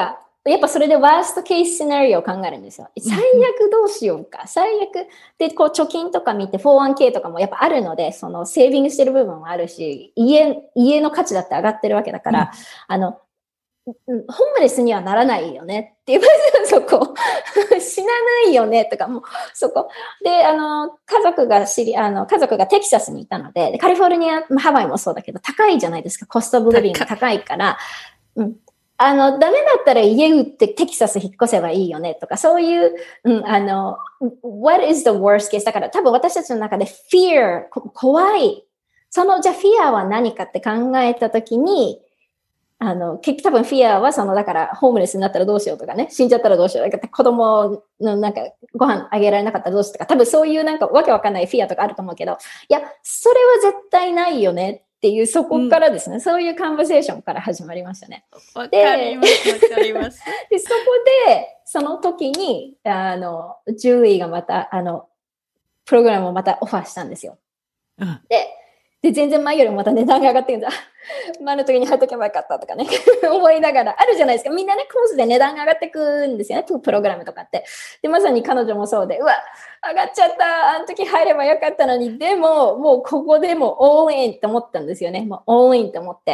S2: やっぱそれでワーストケースシナリオを考えるんですよ。最悪どうしようか。最悪。で、こう貯金とか見て 401k とかもやっぱあるので、そのセービングしてる部分もあるし、家の価値だって上がってるわけだから、ホームレスにはならないよねっていうそこ。死なないよねとか、もう、そこ。で、家族がテキサスにいたので、カリフォルニア、ハワイもそうだけど、高いじゃないですか。コストオブリビング高いから、ダメだったら家売ってテキサス引っ越せばいいよねとか、そういう、what is the worst case? だから多分私たちの中で fear、怖い。じゃあ fear は何かって考えたときに、結局多分 fear はだからホームレスになったらどうしようとかね、死んじゃったらどうしようとか、子供のご飯あげられなかったらどうしようとか、多分そういうわけわかんない fear とかあると思うけど、いや、それは絶対ないよね。っていう、そこからですね、そういうカンバセーションから始まりましたね。
S1: わかります。
S2: で、そこで、その時に、ジュリーがまた、プログラムをまたオファーしたんですよ。で、全然前よりもまた値段が上がってるんだ。前の時に入っとけばよかったとかね、思いながら、あるじゃないですか。みんなね、コースで値段が上がってくんですよね、プログラムとかって。で、まさに彼女もそうで、うわ、上がっちゃった、あの時入ればよかったのに、でも、もうここでもオールインって思ったんですよね。もうオールインって思って。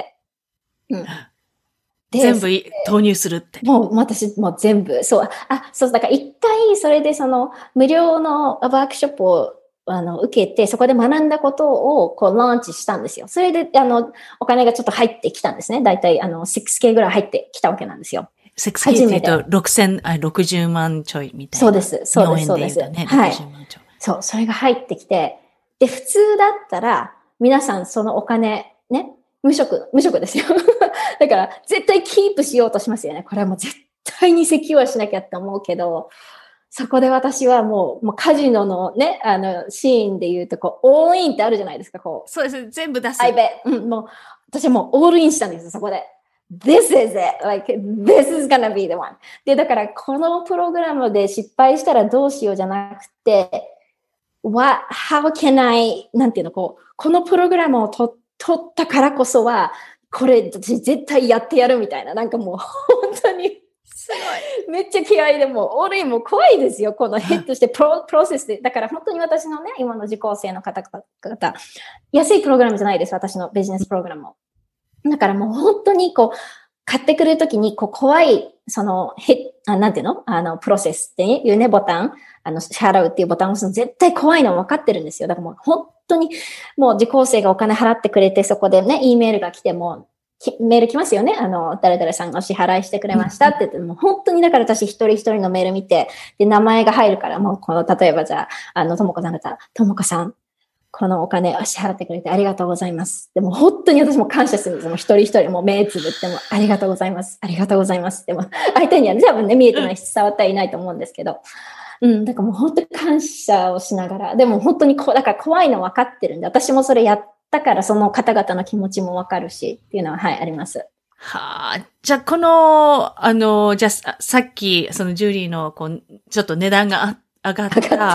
S1: 全部投入するって。
S2: もう私、もう全部、そう、だから一回、それで無料のワークショップを受けて、そこで学んだことを、ランチしたんですよ。それで、お金がちょっと入ってきたんですね。だいたい、6K ぐらい入ってきたわけなんですよ。
S1: 6K って言うと、60万ちょいみたいな。
S2: そうです、そうです、そうです。
S1: ね、
S2: はい。そう、それが入ってきて、で、普通だったら、皆さんそのお金、ね、無職ですよ。だから、絶対キープしようとしますよね。これはもう絶対にセキュアしなきゃって思うけど、そこで私はもうカジノのね、シーンで言うと、オールインってあるじゃないですか、
S1: そうです。全部出す。
S2: もう、私はもうオールインしたんですよ、そこで。This is it. This is gonna be the one. で、だから、このプログラムで失敗したらどうしようじゃなくて、how can I, なんていうの、このプログラムを取ったからこそは、これ、絶対やってやるみたいな、もう、本当に、
S1: すご
S2: い。めっちゃ気合いでもう、オールインも怖いですよ。このヘッドしてプロセスで。だから本当に私のね、今の受講生の方々、安いプログラムじゃないです。私のビジネスプログラムも。だからもう本当に買ってくれるときに、怖い、なんていうのプロセスっていうね、ボタン、支払うっていうボタンを押すの絶対怖いの分かってるんですよ。だからもう本当に、もう受講生がお金払ってくれて、そこでね、E メールが来ても、メール来ますよね。誰々さんがお支払いしてくれましたって言って、もう本当にだから私一人一人のメール見て、で、名前が入るから、もう例えばじゃあ、ともこさんだったら、ともこさん、このお金を支払ってくれてありがとうございます。でも本当に私も感謝するんです。もう一人一人もう目つぶってもありがとうございます。ありがとうございます。でも相手には多分ね、見えてないし伝わってはいないと思うんですけど。だからもう本当に感謝をしながら、でも本当にだから怖いの分かってるんで、私もそれやだからその方々の気持ちもわかるしっていうのは、はい、あります。
S1: じゃあじゃあさっき、ジュリーの、ちょっと値段が上がった。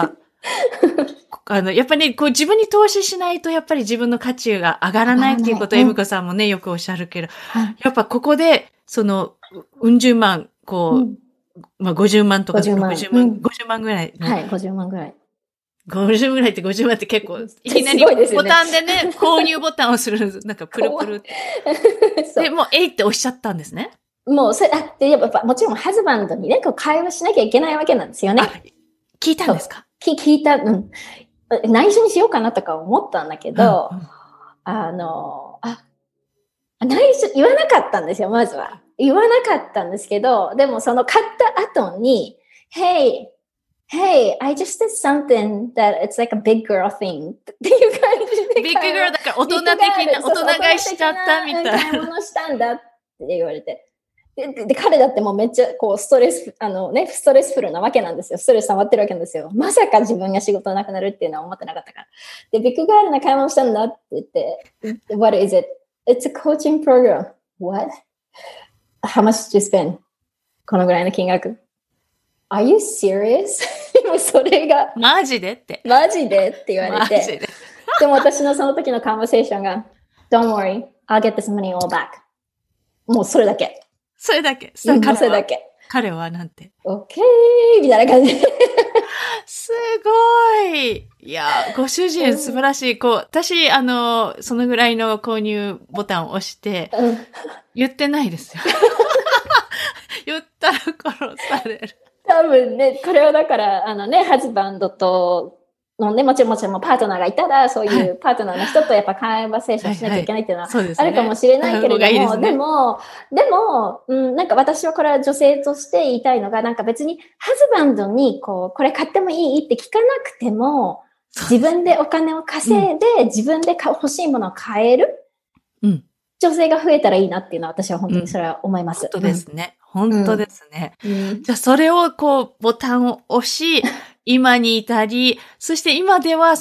S1: やっぱりね、自分に投資しないと、やっぱり自分の価値が上がらないっていうことを、エムコさんもね、よくおっしゃるけど、やっぱここで、うん十万、50万とか60万、50万ぐらい。
S2: はい、50万ぐらい。
S1: 50ぐらいって50万って結構、いきなりボタンでね、購入ボタンをする、プルプル。で、もう、っておっしゃったんですね。
S2: もう、で、やっぱ、もちろん、ハズバンドにね、会話しなきゃいけないわけなんですよね。
S1: 聞いたんですか？
S2: 聞いた、内緒にしようかなとか思ったんだけど、内緒、言わなかったんですよ、まずは。言わなかったんですけど、でも買った後に、Hey, I just did something that it's like a big girl thing っていう感じで。
S1: ビッグgirl だから大人的な、大人買いしちゃったみたいな。
S2: 買い物したんだって言われて。で、彼だってもうめっちゃストレスフルなわけなんですよ。ストレス溜まってるわけなんですよ。まさか自分が仕事なくなるっていうのは思ってなかったから。で、ビッグガールな買い物したんだって言って、What is it? It's a coaching program. What? How much did you spend? このぐらいの金額。Are you serious? でもそれが。
S1: マジでって
S2: 言われて。でも私のその時のカンバセーションが、Don't worry, I'll get this money all back. もうそれだけ。
S1: それだけ。
S2: それだけ。
S1: 彼はなんて。
S2: OK! みたいな感じで。
S1: すごい。いや、ご主人素晴らしい。私、そのぐらいの購入ボタンを押して、言ってないですよ。言ったら殺される。
S2: 多分ね、これはだから、ハズバンドと、もちろんパートナーがいたら、そういうパートナーの人とやっぱカンバセーションしなきゃいけないっていうのはあるかもしれないけれども、でも、なんか私はこれは女性として言いたいのが、なんか別にハズバンドにこれ買ってもいいって聞かなくても、自分でお金を稼いで、自分で欲しいものを買える、女性が増えたらいいなっていうのは私は本当にそれは思います。
S1: 本当ですね。本当ですね。じゃあそれをボタンを押し、今に至り、そして今では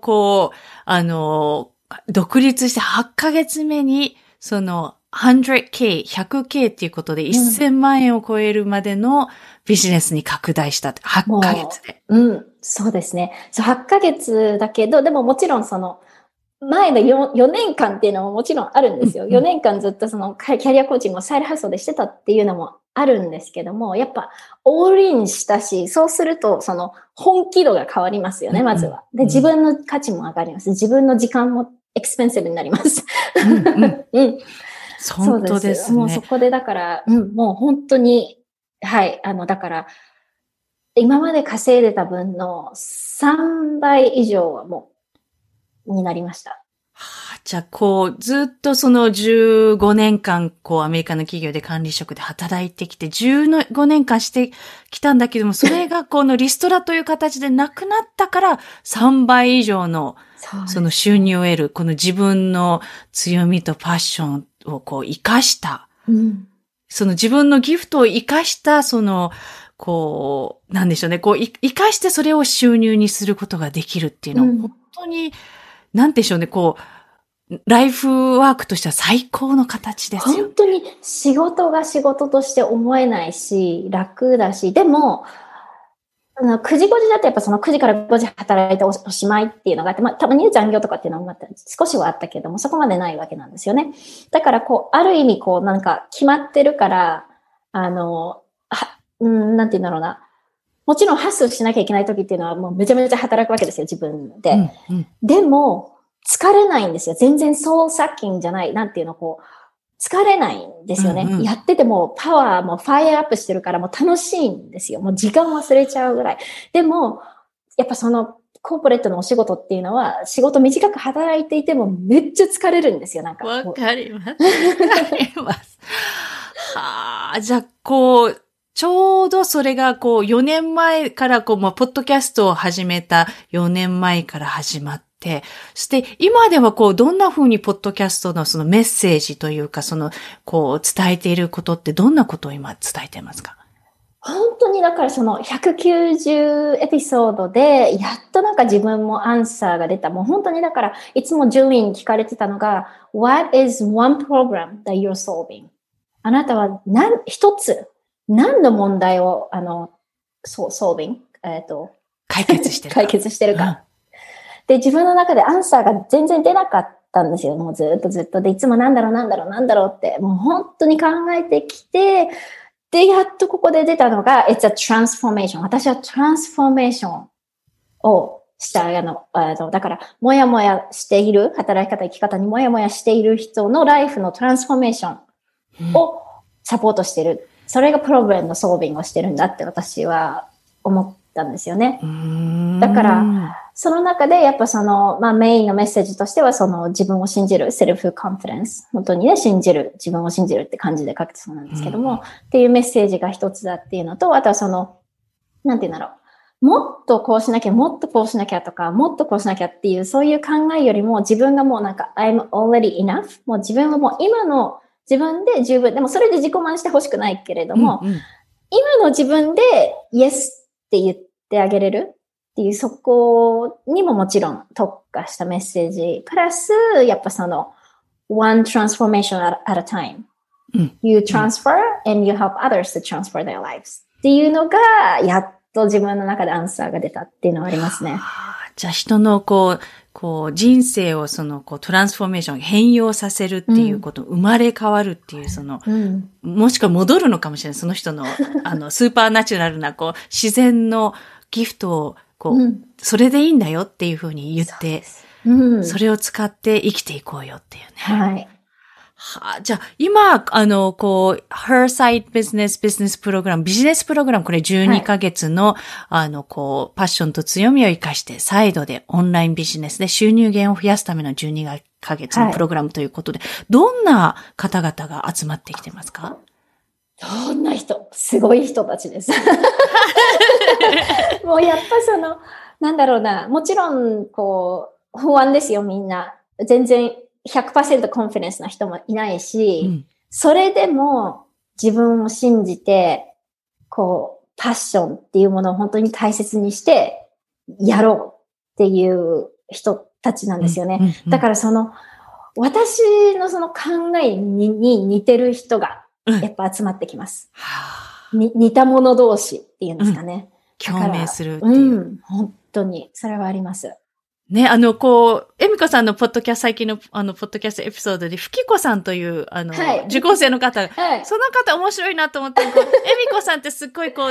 S1: 独立して8ヶ月目に、100K っていうことで1000万円を超えるまでのビジネスに拡大したって8ヶ月で。
S2: そうですね。8ヶ月だけど、でももちろん前の4年間っていうのももちろんあるんですよ。4年間ずっとキャリアコーチングをサイドハウスでしてたっていうのもあるんですけども、やっぱオールインしたし、そうすると本気度が変わりますよね、まずは。で、自分の価値も上がります。自分の時間もエクスペンシブになります。
S1: 本当ですね。
S2: もうそこでだから、もう本当に、はい、だから、今まで稼いでた分の3倍以上はになりました。
S1: じゃあ、ずっと15年間、アメリカの企業で管理職で働いてきて、15年間してきたんだけども、それがリストラという形でなくなったから、3倍以上の、収入を得る、この自分の強みとパッションを活かした。自分のギフトを活かした、なんでしょうね、活かしてそれを収入にすることができるっていうのは、本当に、なんでしょうね、ライフワークとしては最高の形ですよ。
S2: 本当に仕事が仕事として思えないし、楽だし、でも、9時5時だとやっぱ9時から5時働いておしまいっていうのがあって、たまに残業とかっていうのも少しはあったけども、そこまでないわけなんですよね。だからある意味なんか決まってるから、なんていうんだろうな。もちろんハッスルしなきゃいけない時っていうのはもうめちゃめちゃ働くわけですよ、自分で。でも、疲れないんですよ。全然ソウルサッキングじゃない。なんていうの、疲れないんですよね。やっててもパワーもファイアアップしてるからもう楽しいんですよ。もう時間忘れちゃうぐらい。でも、やっぱコーポレートのお仕事っていうのは、仕事短く働いていてもめっちゃ疲れるんですよ、なんか。
S1: わかります。わかります。はあ、じゃあ、ちょうどそれが4年前からポッドキャストを始めた4年前から始まって、そして今ではどんな風にポッドキャストのメッセージというか伝えていることってどんなことを今伝えてますか？
S2: 本当にだから190エピソードでやっとなんか自分もアンサーが出た。もう本当にだからいつもジュリーに聞かれてたのが What is one problem that you're solving? あなたは一つ何の問題をsolving
S1: 解決してる
S2: か。で、自分の中でアンサーが全然出なかったんですよ。もうずっと。で、いつもなんだろうって、もう本当に考えてきて、で、やっとここで出たのが、It's a transformation. 私はトランスフォーメーションをした、だから、もやもやしている、働き方、生き方にもやもやしている人のライフのトランスフォーメーションをサポートしてる。それがプロブレムのソービングをしてるんだって私は思ったんですよね。だから、その中でやっぱメインのメッセージとしては自分を信じる、セルフコンフィデンス。本当にね、自分を信じるって感じで書くそうなんですけども、っていうメッセージが一つだっていうのと、あとはなんていうんだろう。もっとこうしなきゃ、もっとこうしなきゃとか、もっとこうしなきゃっていう、そういう考えよりも自分がもうなんか、I'm already enough。もう自分はもう今の自分で十分。でもそれで自己満してほしくないけれども、今の自分で Yes って言ってあげれるっていう、そこにももちろん特化したメッセージ。プラス、やっぱone transformation at a time.You transfer and you help others to transfer their lives. っていうのが、やっと自分の中でアンサーが出たっていうのはありますね。
S1: じゃあ人の人生をトランスフォーメーション、変容させるっていうこと、生まれ変わるっていうもしくは戻るのかもしれない。その人の、スーパーナチュラルな、自然のギフトを、それでいいんだよっていうふうに言って、それを使って生きていこうよっていうね。
S2: はい。
S1: じゃあ、今、Her Side Business プログラム、ビジネスプログラム、これ12ヶ月の、パッションと強みを生かして、サイドでオンラインビジネスで収入源を増やすための12ヶ月のプログラムということで、どんな方々が集まってきてますか？
S2: どんな人？すごい人たちです。もうやっぱなんだろうな、もちろん、不安ですよ、みんな。全然、100% コンフィデンスな人もいないし、それでも自分を信じて、パッションっていうものを本当に大切にしてやろうっていう人たちなんですよね。だから私の考えに似てる人がやっぱ集まってきます。似た者同士っていうんですかね。
S1: 共鳴するっていう。
S2: 本当に、それはあります。
S1: ね、恵美子さんの最近のポッドキャストエピソードで、ふきこさんという、受講生の方、その方面白いなと思って、恵美子さんってすっごい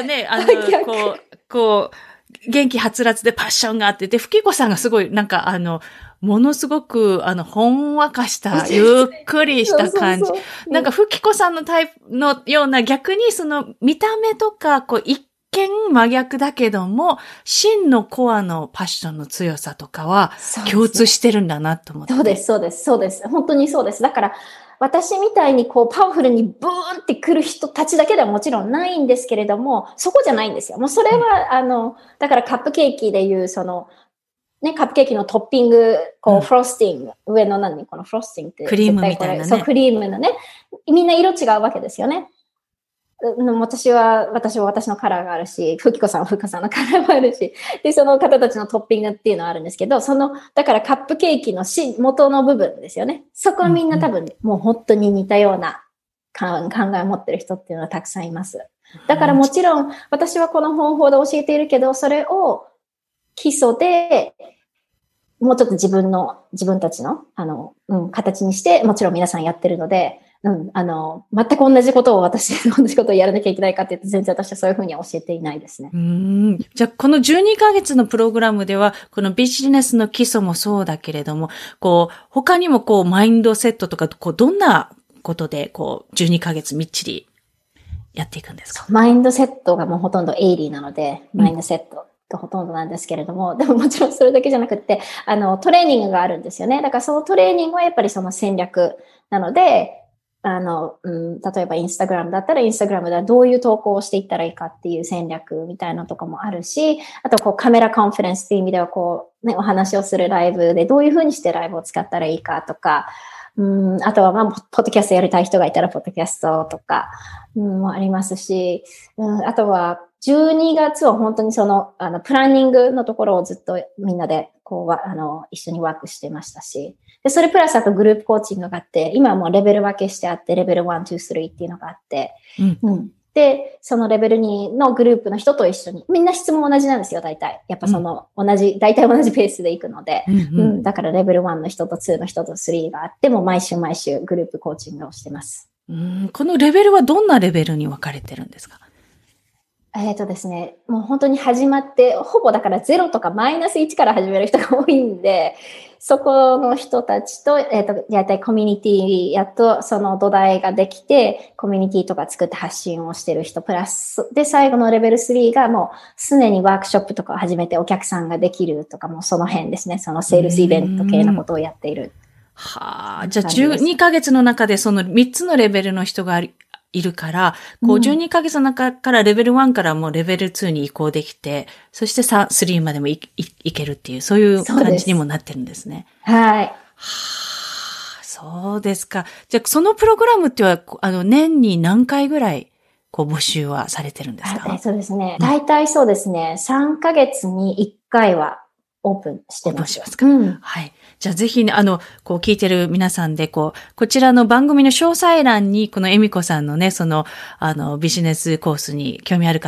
S1: 元気はつらつでパッションがあって、で、ふきこさんがすごい、ものすごく、ほんわかした、ゆっくりした感じ。なんか、ふきこさんのタイプのような、逆に見た目とか、一見真逆だけども、真のコアのパッションの強さとかは共通してるんだなと思って。
S2: そうです。本当にそうです。だから、私みたいにパワフルにブーンって来る人たちだけではもちろんないんですけれども、そこじゃないんですよ。もうそれは、だからカップケーキでいう、カップケーキのトッピング、フロスティング、上のこのフロスティングって。
S1: クリームみたいなね。
S2: そう、クリームのね。みんな色違うわけですよね。私は私のカラーがあるし、ふきこさんはふきこさんのカラーもあるし、で、その方たちのトッピングっていうのはあるんですけど、だからカップケーキの元の部分ですよね。そこはみんな多分、もう本当に似たような考えを持ってる人っていうのはたくさんいます。だからもちろん、私はこの方法で教えているけど、それを基礎で、もうちょっと自分たちの、形にして、もちろん皆さんやってるので、全く同じことをやらなきゃいけないかって言って、全然私はそういうふうには教えていないですね。
S1: じゃあ、この12ヶ月のプログラムでは、このビジネスの基礎もそうだけれども、他にもマインドセットとか、どんなことで、12ヶ月みっちりやっていくんですか？
S2: マインドセットがもうほとんどエイリーなので、マインドセット。ほとんどなんですけれども、でももちろんそれだけじゃなくって、トレーニングがあるんですよね。だからそのトレーニングはやっぱりその戦略なので、例えばインスタグラムだったらインスタグラムではどういう投稿をしていったらいいかっていう戦略みたいなとかもあるし、あとカメラコンフィデンスっていう意味ではお話をするライブでどういうふうにしてライブを使ったらいいかとか、あとはポッドキャストやりたい人がいたらポッドキャストとか、もありますし、あとは12月は本当にプランニングのところをずっとみんなで一緒にワークしてましたし、で、それプラスあとグループコーチングがあって、今はもうレベル分けしてあって、レベル1、2、3っていうのがあって、で、そのレベル2のグループの人と一緒に、みんな質問同じなんですよ、大体。やっぱ大体同じペースで行くので、だからレベル1の人と2の人と3があって、もう毎週グループコーチングをしてます。
S1: このレベルはどんなレベルに分かれてるんですか？
S2: ですね、もう本当に始まって、ほぼだから0とかマイナス1から始める人が多いんで、そこの人たちと、やったりコミュニティ、やっとその土台ができて、コミュニティとか作って発信をしてる人、プラス、で、最後のレベル3がもうすでにワークショップとかを始めてお客さんができるとか、もうその辺ですね、そのセールスイベント系のことをやっている。
S1: はあ、じゃあ12ヶ月の中でその3つのレベルの人がいるから、12ヶ月の中からレベル1からもうレベル2に移行できて、そして3までもいけるっていう、そういう感じにもなってるんですね。
S2: はい。
S1: はあ、そうですか。じゃあ、そのプログラムっては、年に何回ぐらい、募集はされてるんですか？
S2: そうですね。大体そうですね。3ヶ月に1回はオープンしてます。
S1: しますか？はい。じゃあぜひね、聞いてる皆さんで、こちらの番組の詳細欄に、この恵美子さんのね、ビジネスコースに興味ある方の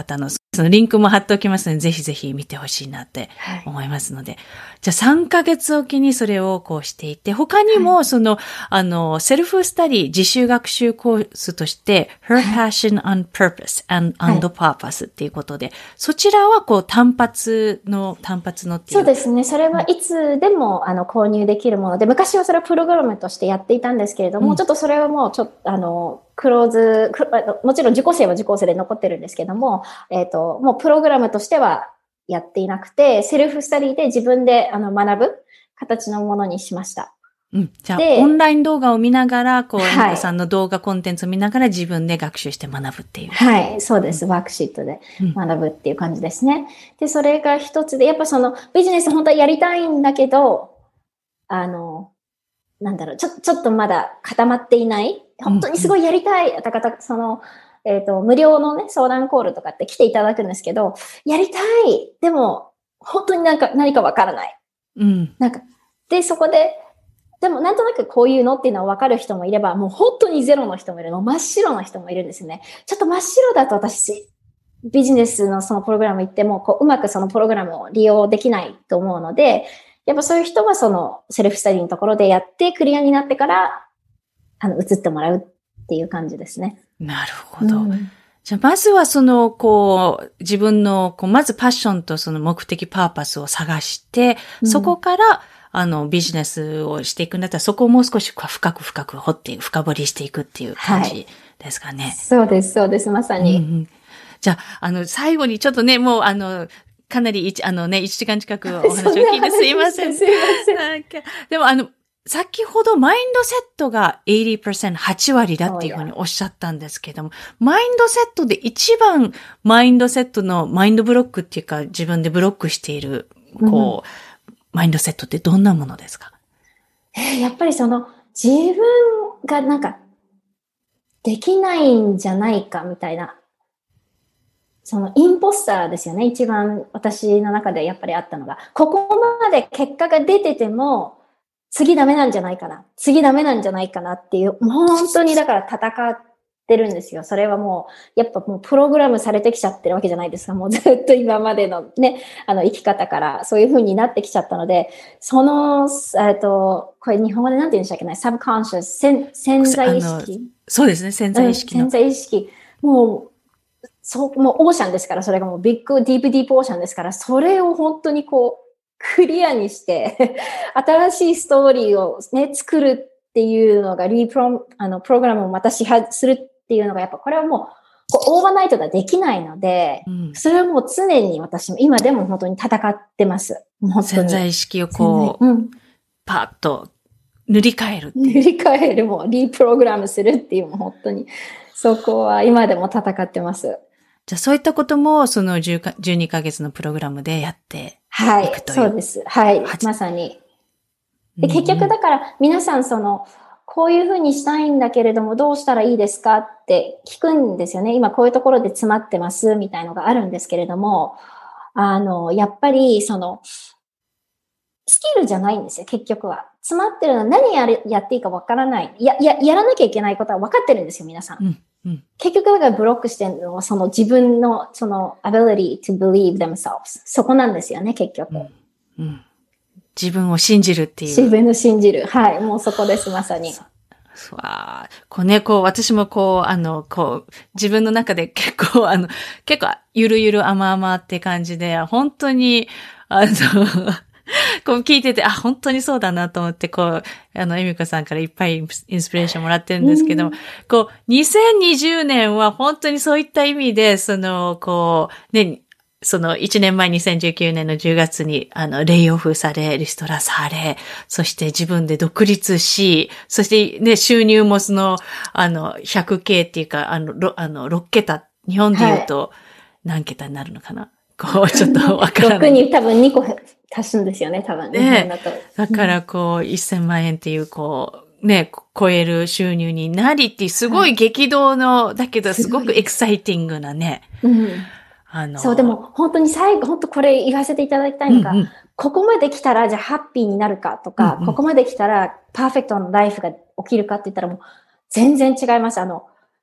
S1: そのリンクも貼っておきますので、ぜひぜひ見てほしいなって思いますので。じゃあ3ヶ月おきにそれをこうしていて、他にもその、セルフスタディ、自習学習コースとして、Her Passion on Purpose and Purpose っていうことで、そちらはこう単発のっていう。
S2: そうですね。それはいつでも購入できるもので、昔はそれはプログラムとしてやっていたんですけれども、ちょっとそれはもうちょっとクローズ、もちろん受講生は受講生で残ってるんですけども、もうプログラムとしてはやっていなくて、セルフスタディで自分で学ぶ形のものにしました。
S1: じゃあ、オンライン動画を見ながら、こう、エミコさんの動画コンテンツを見ながら自分で学習して学ぶっていう。
S2: はい、そうです。ワークシートで学ぶっていう感じですね。で、それが一つで、やっぱそのビジネス本当はやりたいんだけど、なんだろう、ちょっとまだ固まっていない。本当にすごいやりたい。無料のね、相談コールとかって来ていただくんですけど、やりたい。でも、本当に何かわからない。で、そこで、でもなんとなくこういうのっていうのは分かる人もいれば、もう本当にゼロの人もいるの、真っ白の人もいるんですね。ちょっと真っ白だと私、ビジネスのそのプログラム行っても、うまくそのプログラムを利用できないと思うので、やっぱそういう人はそのセルフスタディのところでやってクリアになってから、移ってもらうっていう感じですね。
S1: なるほど。じゃあ、まずは自分の、まずパッションとその目的、パーパスを探して、そこから、ビジネスをしていくんだったら、そこをもう少し深く深掘りしていくっていう感じですかね。
S2: そうです、まさに。
S1: じゃあ、最後にちょっとね、もうかなり1時間近くお話を聞いてすいません。でも先ほどマインドセットが 80%、8割だっていうふうにおっしゃったんですけども、マインドセットで一番マインドセットのマインドブロックっていうか自分でブロックしている、マインドセットってどんなものですか？
S2: やっぱり自分ができないんじゃないかみたいな、インポスターですよね。一番私の中でやっぱりあったのが、ここまで結果が出てても、次ダメなんじゃないかなっていう、本当にだから戦ってるんですよ。それはもう、やっぱもうプログラムされてきちゃってるわけじゃないですか。もうずっと今までのね、生き方からそういう風になってきちゃったので、これ日本語でなんて言うんでしたっけね、サブコンシャス、潜在意識。
S1: そうですね、潜在意識の。
S2: 潜在意識。もうオーシャンですから、それがもうディープオーシャンですから、それを本当にクリアにして、新しいストーリーをね、作るっていうのが、プログラムをまたするっていうのが、やっぱこれはもう、オーバーナイトではできないので、それはもう常に私も、今でも本当に戦ってます。本当に
S1: 潜在意識をパッと塗り替える。
S2: もうリプログラムするっていう、もう本当に、そこは今でも戦ってます。
S1: じゃあそういったことも、その12ヶ月のプログラムでやっていくという。
S2: そうです。はい、まさに。で、結局だから皆さんこういうふうにしたいんだけれども、どうしたらいいですかって聞くんですよね。今こういうところで詰まってますみたいのがあるんですけれども、やっぱりスキルじゃないんですよ、結局は。詰まってるのは何やっていいかわからない。やらなきゃいけないことは分かってるんですよ、皆さん。結局だからブロックしてるのは自分のability to believe themselves。そこなんですよね、結局。
S1: 自分を信じるっていう。
S2: 自分を信じる。はい。もうそこです、まさに。
S1: 私も自分の中で結構ゆるゆる甘々って感じで、本当に、聞いてて、本当にそうだなと思って、エミコさんからいっぱいインスピレーションもらってるんですけども、2020年は本当にそういった意味で、1年前2019年の10月に、レイオフされ、リストラされ、そして自分で独立し、そしてね、収入も100K っていうか、6桁、日本で言うと、何桁になるのかな？ちょっとわからない。
S2: 6に多分2個足すんですよね、多分ね。
S1: だから1000万円っていう超える収入になりっていう、すごい激動の、だけどすごくエキサイティングなね。
S2: そう、でも本当に本当これ言わせていただきたいのが、ここまで来たらじゃあハッピーになるかとか、ここまで来たらパーフェクトなライフが起きるかって言ったらもう全然違います。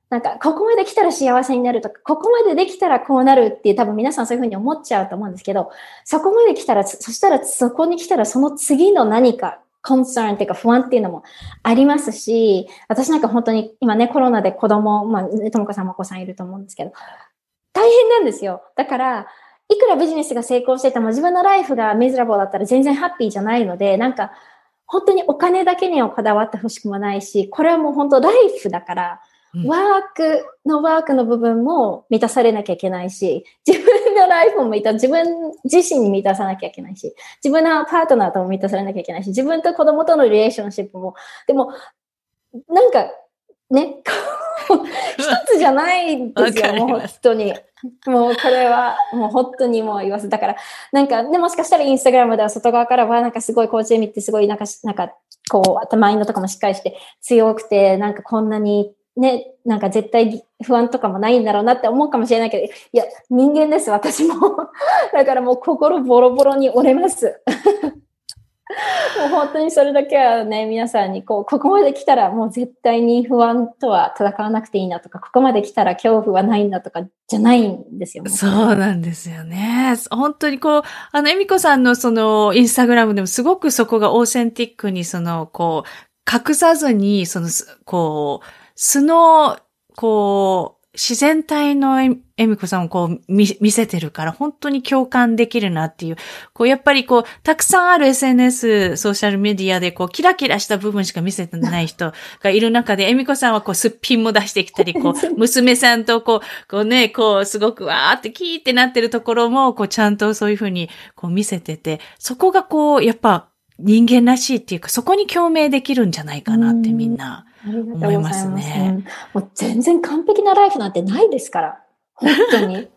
S2: なんか、ここまで来たら幸せになるとか、ここまでできたらこうなるっていう、多分皆さんそういうふうに思っちゃうと思うんですけど、そこまで来たら、そしたらそこに来たらその次の何か、コンサーンっていうか不安っていうのもありますし、私なんか本当に今ね、コロナで子供、まあ、ともこさんもお子さんいると思うんですけど、大変なんですよ。だから、いくらビジネスが成功してても自分のライフがミズラボーだったら全然ハッピーじゃないので、なんか、本当にお金だけにはこだわってほしくもないし、これはもう本当ライフだから、ワークの部分も満たされなきゃいけないし、自分のライフも自分自身に満たさなきゃいけないし、自分のパートナーとも満たされなきゃいけないし、自分と子供とのリレーションシップも、でも、なんか、ね、一つじゃないんですよ、もう本当に。もうこれは、もう本当にもう言わせ。だから、なんか、ね、もしかしたらインスタグラムでは外側からは、なんかすごいコーチエミってすごいなんか、こう、マインドとかもしっかりして強くて、なんかこんなに、ね、なんか絶対不安とかもないんだろうなって思うかもしれないけど、いや、人間です、私も。だからもう心ボロボロに折れます。もう本当にそれだけはね、皆さんにここまで来たらもう絶対に不安とは戦わなくていいなとか、ここまで来たら恐怖はないんだとかじゃないんですよ。
S1: そうなんですよね。本当にこう、恵美子さんのそのインスタグラムでもすごくそこがオーセンティックにこう、隠さずに、こう、素の、こう、自然体の恵美子さんをこう見せてるから本当に共感できるなっていう。こうやっぱりこうたくさんある SNS、ソーシャルメディアでこうキラキラした部分しか見せてない人がいる中で、恵美子さんはこうすっぴんも出してきたり、こう娘さんとこうね、こうすごくわーってキーってなってるところもこうちゃんとそういうふうにこう見せてて、そこがこうやっぱ人間らしいっていうか、そこに共鳴できるんじゃないかなってみんな思いますね。
S2: もう全然完璧なライフなんてないですから。本当に。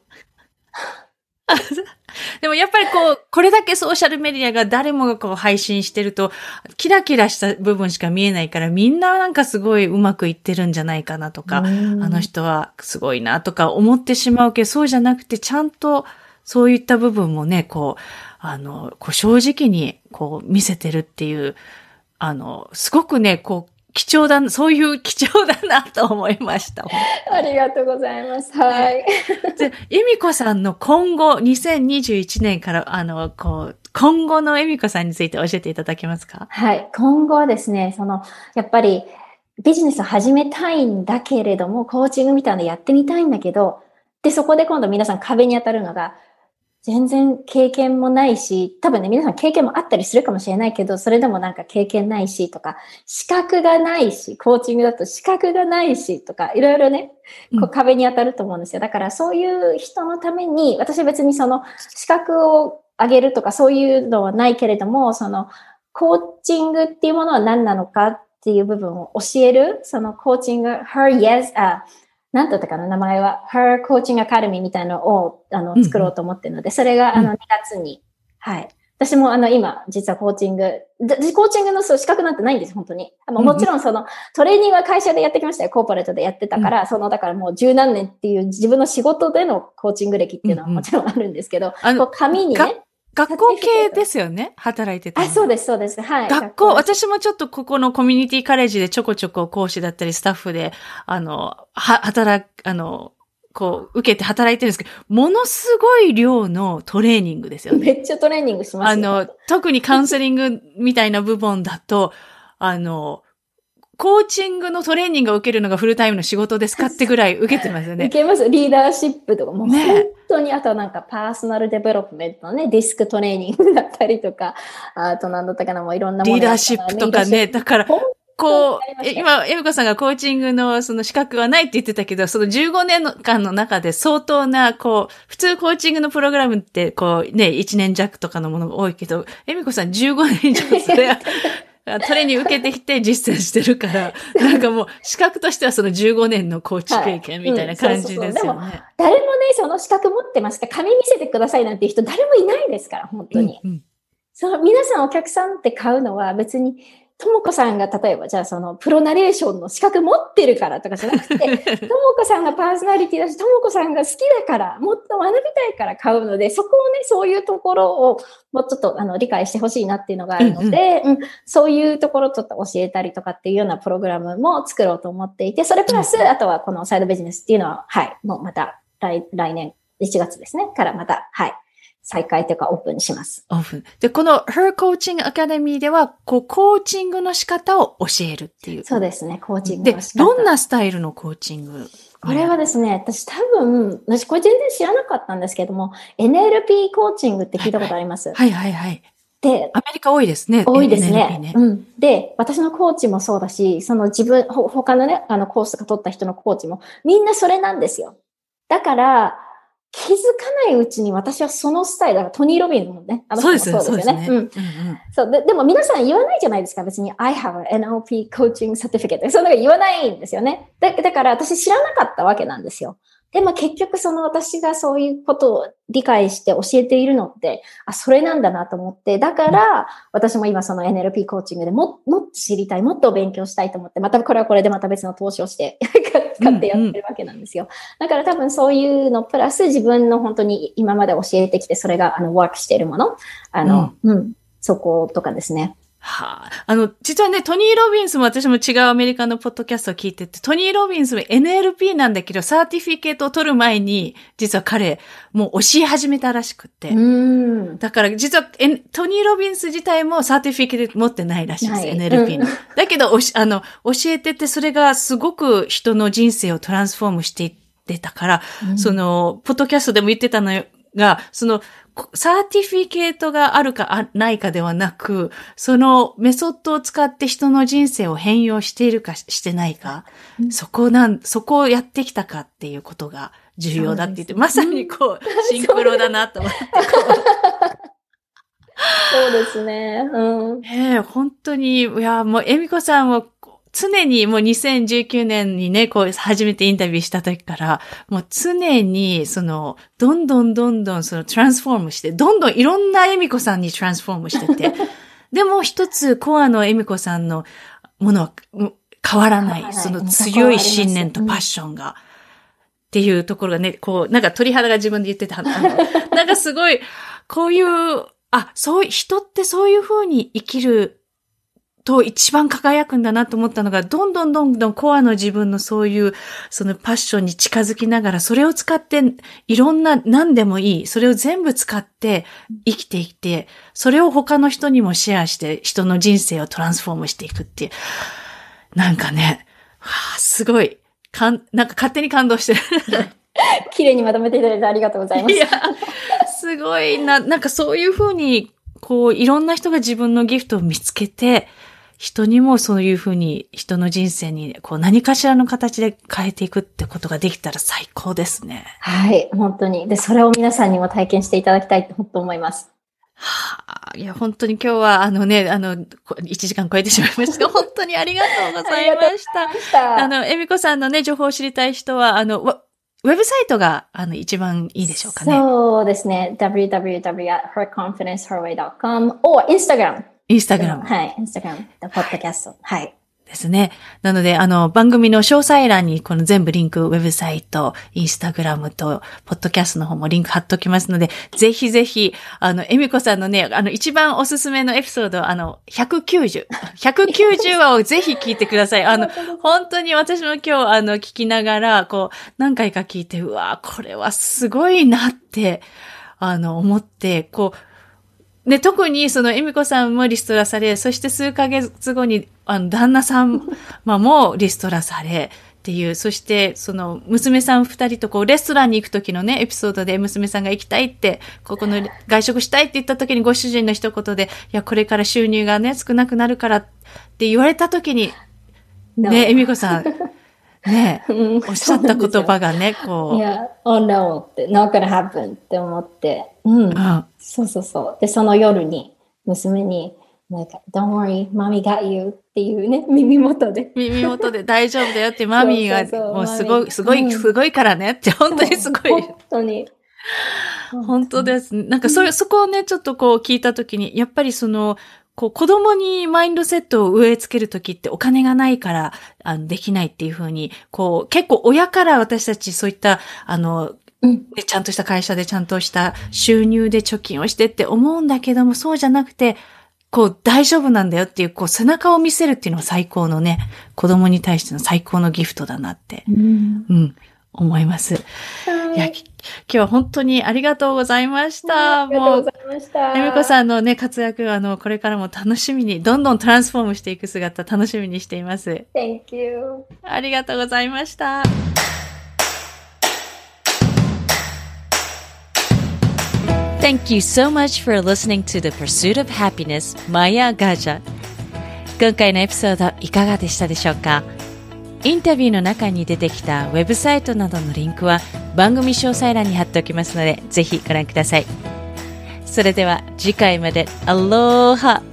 S1: でもやっぱりこう、これだけソーシャルメディアが誰もがこう配信してると、キラキラした部分しか見えないから、みんななんかすごいうまくいってるんじゃないかなとか、あの人はすごいなとか思ってしまうけど、そうじゃなくてちゃんとそういった部分もね、こう正直にこう見せてるっていう、すごくね、こう、そういう貴重だなと思いました。
S2: ありがとうございます。はい。
S1: で、恵美子さんの今後、2021年から、今後の恵美子さんについて教えていただけますか？
S2: はい。今後はですね、やっぱりビジネスを始めたいんだけれども、コーチングみたいなのやってみたいんだけど、で、そこで今度皆さん壁に当たるのが、全然経験もないし、多分ね、皆さん経験もあったりするかもしれないけど、それでもなんか経験ないしとか、資格がないし、コーチングだと資格がないしとか、いろいろね、こう壁に当たると思うんですよ。だからそういう人のために、私は別にその資格を上げるとかそういうのはないけれども、コーチングっていうものは何なのかっていう部分を教える、そのコーチング、なんだったかな、名前は、Her Coaching Academy みたいなのを、作ろうと思ってるので、それが、2月に、はい。私も、今、実はコーチングの資格なんてないんです、本当に。もちろん、トレーニングは会社でやってきましたよ。コーポレートでやってたから、だからもう十何年っていう自分の仕事でのコーチング歴っていうのはもちろんあるんですけど、紙にね、
S1: 学校系ですよね、働いてた。
S2: そうです、そうです。はい。
S1: 私もちょっとここのコミュニティカレッジでちょこちょこ講師だったりスタッフで、受けて働いてるんですけど、ものすごい量のトレーニングですよね。
S2: めっちゃトレーニングしますよ。
S1: 特にカウンセリングみたいな部分だと、コーチングのトレーニングを受けるのがフルタイムの仕事ですかってぐらい受けてますよね。
S2: 受けます。リーダーシップとか、もう本当に、あとはなんかパーソナルデベロップメントのね、ディスクトレーニングだったりとか、あとなんだったかな、もういろんなもの。
S1: リーダーシップとかね、だから、こう、今、エミコさんがコーチングのその資格はないって言ってたけど、その15年間の中で相当な、こう、普通コーチングのプログラムって、こうね、1年弱とかのものが多いけど、エミコさん15年以上それは、トレーニング受けてきて実践してるから、なんかもう資格としてはその15年のコーチ経験みたいな感じですよね。
S2: でも誰もね、その資格持ってますか、紙見せてくださいなんていう人誰もいないですから、本当に。皆さんお客さんって買うのは別にともこさんが例えばじゃあそのプロナレーションの資格持ってるからとかじゃなくて、ともこさんがパーソナリティだし、ともこさんが好きだから、もっと学びたいから買うので、そこをね、そういうところをもうちょっと理解してほしいなっていうのがあるので、そういうところをちょっと教えたりとかっていうようなプログラムも作ろうと思っていて、それプラス、あとはこのサイドビジネスっていうのは、はい、もうまた来年1月ですね、からまた、はい。再開というかオープンします。
S1: オープン。で、この Her Coaching Academy では、コーチングの仕方を教えるっていう。
S2: そうですね、コーチングの仕方。
S1: で、どんなスタイルのコーチング？
S2: これはですね、私これ全然知らなかったんですけども、NLP コーチングって聞いたことあります。
S1: はいはいはい。
S2: で、
S1: アメリカ多いですね。
S2: 多いですね。
S1: ね。
S2: で、私のコーチもそうだし、その他のね、コースが取った人のコーチも、みんなそれなんですよ。だから、気づかないうちに私はそのスタイル、だからトニー・ロビンもね、
S1: そうですよね。
S2: でも皆さん言わないじゃないですか、別に I have an NLP coaching certificate。そんなの言わないんですよね。だから私知らなかったわけなんですよ。でも結局私がそういうことを理解して教えているのって、それなんだなと思って、だから私も今その NLP コーチングでもっと知りたい、もっと勉強したいと思って、またこれはこれでまた別の投資をして買ってやってるわけなんですよ。だから多分そういうのプラス自分の本当に今まで教えてきて、それがワークしているもの、そことかですね。
S1: 実はね、トニー・ロビンスも私も違うアメリカのポッドキャストを聞いてて、トニー・ロビンスも NLP なんだけど、サーティフィケートを取る前に、実は彼、もう教え始めたらしくて。だから、実は、トニー・ロビンス自体もサーティフィケート持ってないらしいです、NLP の。だけど、教えてて、それがすごく人の人生をトランスフォームしていってたから、ポッドキャストでも言ってたのが、サーティフィケートがあるかないかではなく、そのメソッドを使って人の人生を変容しているかしてないか、そこをやってきたかっていうことが重要だって言って、まさにシンクロだなと思って。
S2: そうですね。
S1: 本当に、もう、恵美子さんは、常にもう2019年にね、初めてインタビューした時から、もう常に、どんどんトランスフォームして、どんどんいろんな恵美子さんにトランスフォームしてて、でも一つコアの恵美子さんのものは変わらない。その強い信念とパッションが、っていうところがね、なんか鳥肌が自分で言ってた。なんかすごい、人ってそういう風に生きると一番輝くんだなと思ったのが、どんどんコアの自分のそういう、そのパッションに近づきながら、それを使って、いろんな、何でもいい、それを全部使って生きていって、それを他の人にもシェアして、人の人生をトランスフォームしていくっていう。なんかね、すごい、なんか勝手に感動してる。
S2: 綺麗にまとめていただいてありがとうございます。
S1: いや、すごいなんかそういうふうに、いろんな人が自分のギフトを見つけて、人にもそういうふうに人の人生に何かしらの形で変えていくってことができたら最高ですね。
S2: はい、本当に。で、それを皆さんにも体験していただきたいと本当思います。
S1: いや、本当に今日は1時間超えてしまいましたが、本当にありがとうございました。恵美子さんのね、情報を知りたい人は、ウェブサイトが、一番いいでしょうかね。
S2: そうですね。www.herconfidenceherway.com or Instagram。
S1: インスタグラム。
S2: はい。インスタグラム。ポッドキャスト。はい。
S1: ですね。なので、番組の詳細欄にこの全部リンク、ウェブサイト、インスタグラムと、ポッドキャストの方もリンク貼っときますので、ぜひぜひ、恵美子さんのね、一番おすすめのエピソード、190話をぜひ聞いてください。本当に私も今日、聞きながら、何回か聞いて、うわ、これはすごいなって、思って、で、特に恵美子さんもリストラされ、そして数ヶ月後に、旦那さんもリストラされ、っていう、そして、娘さん2人とレストランに行く時のね、エピソードで娘さんが行きたいって、この外食したいって言った時にご主人の一言で、いや、これから収入がね、少なくなるからって言われた時に、ね、恵美子さん、ね、おっしゃった言葉がね、
S2: いや、oh no って、not gonna happen って思って、そう。で、その夜に、娘に、don't worry, mommy got you っていうね、耳元で
S1: 大丈夫だよって、マミーが、もうすごいからねって、本当にすごい。
S2: 本当に。
S1: 本当です。なんかそこをね、ちょっと聞いたときに、やっぱり子供にマインドセットを植え付けるときってお金がないから、できないっていう風に、結構親から私たちそういった、ちゃんとした会社でちゃんとした収入で貯金をしてって思うんだけども、そうじゃなくて、大丈夫なんだよっていう、背中を見せるっていうのは最高のね、子供に対しての最高のギフトだなって、思います。いや、今日は本当にありがとうございました。
S2: ありがとうございました。
S1: 恵美子さんのね、活躍、これからも楽しみに、どんどんトランスフォームしていく姿、楽しみにしています。
S2: Thank you.
S1: ありがとうございました。Thank you so much for listening to The Pursuit of Happiness, Maya Gaja. 今回のエピソードいかがでしたでしょうか？インタビューの中に出てきたウェブサイトなどのリンクは番組詳細欄に貼っておきますので、ぜひご覧ください。それでは次回までアローハ。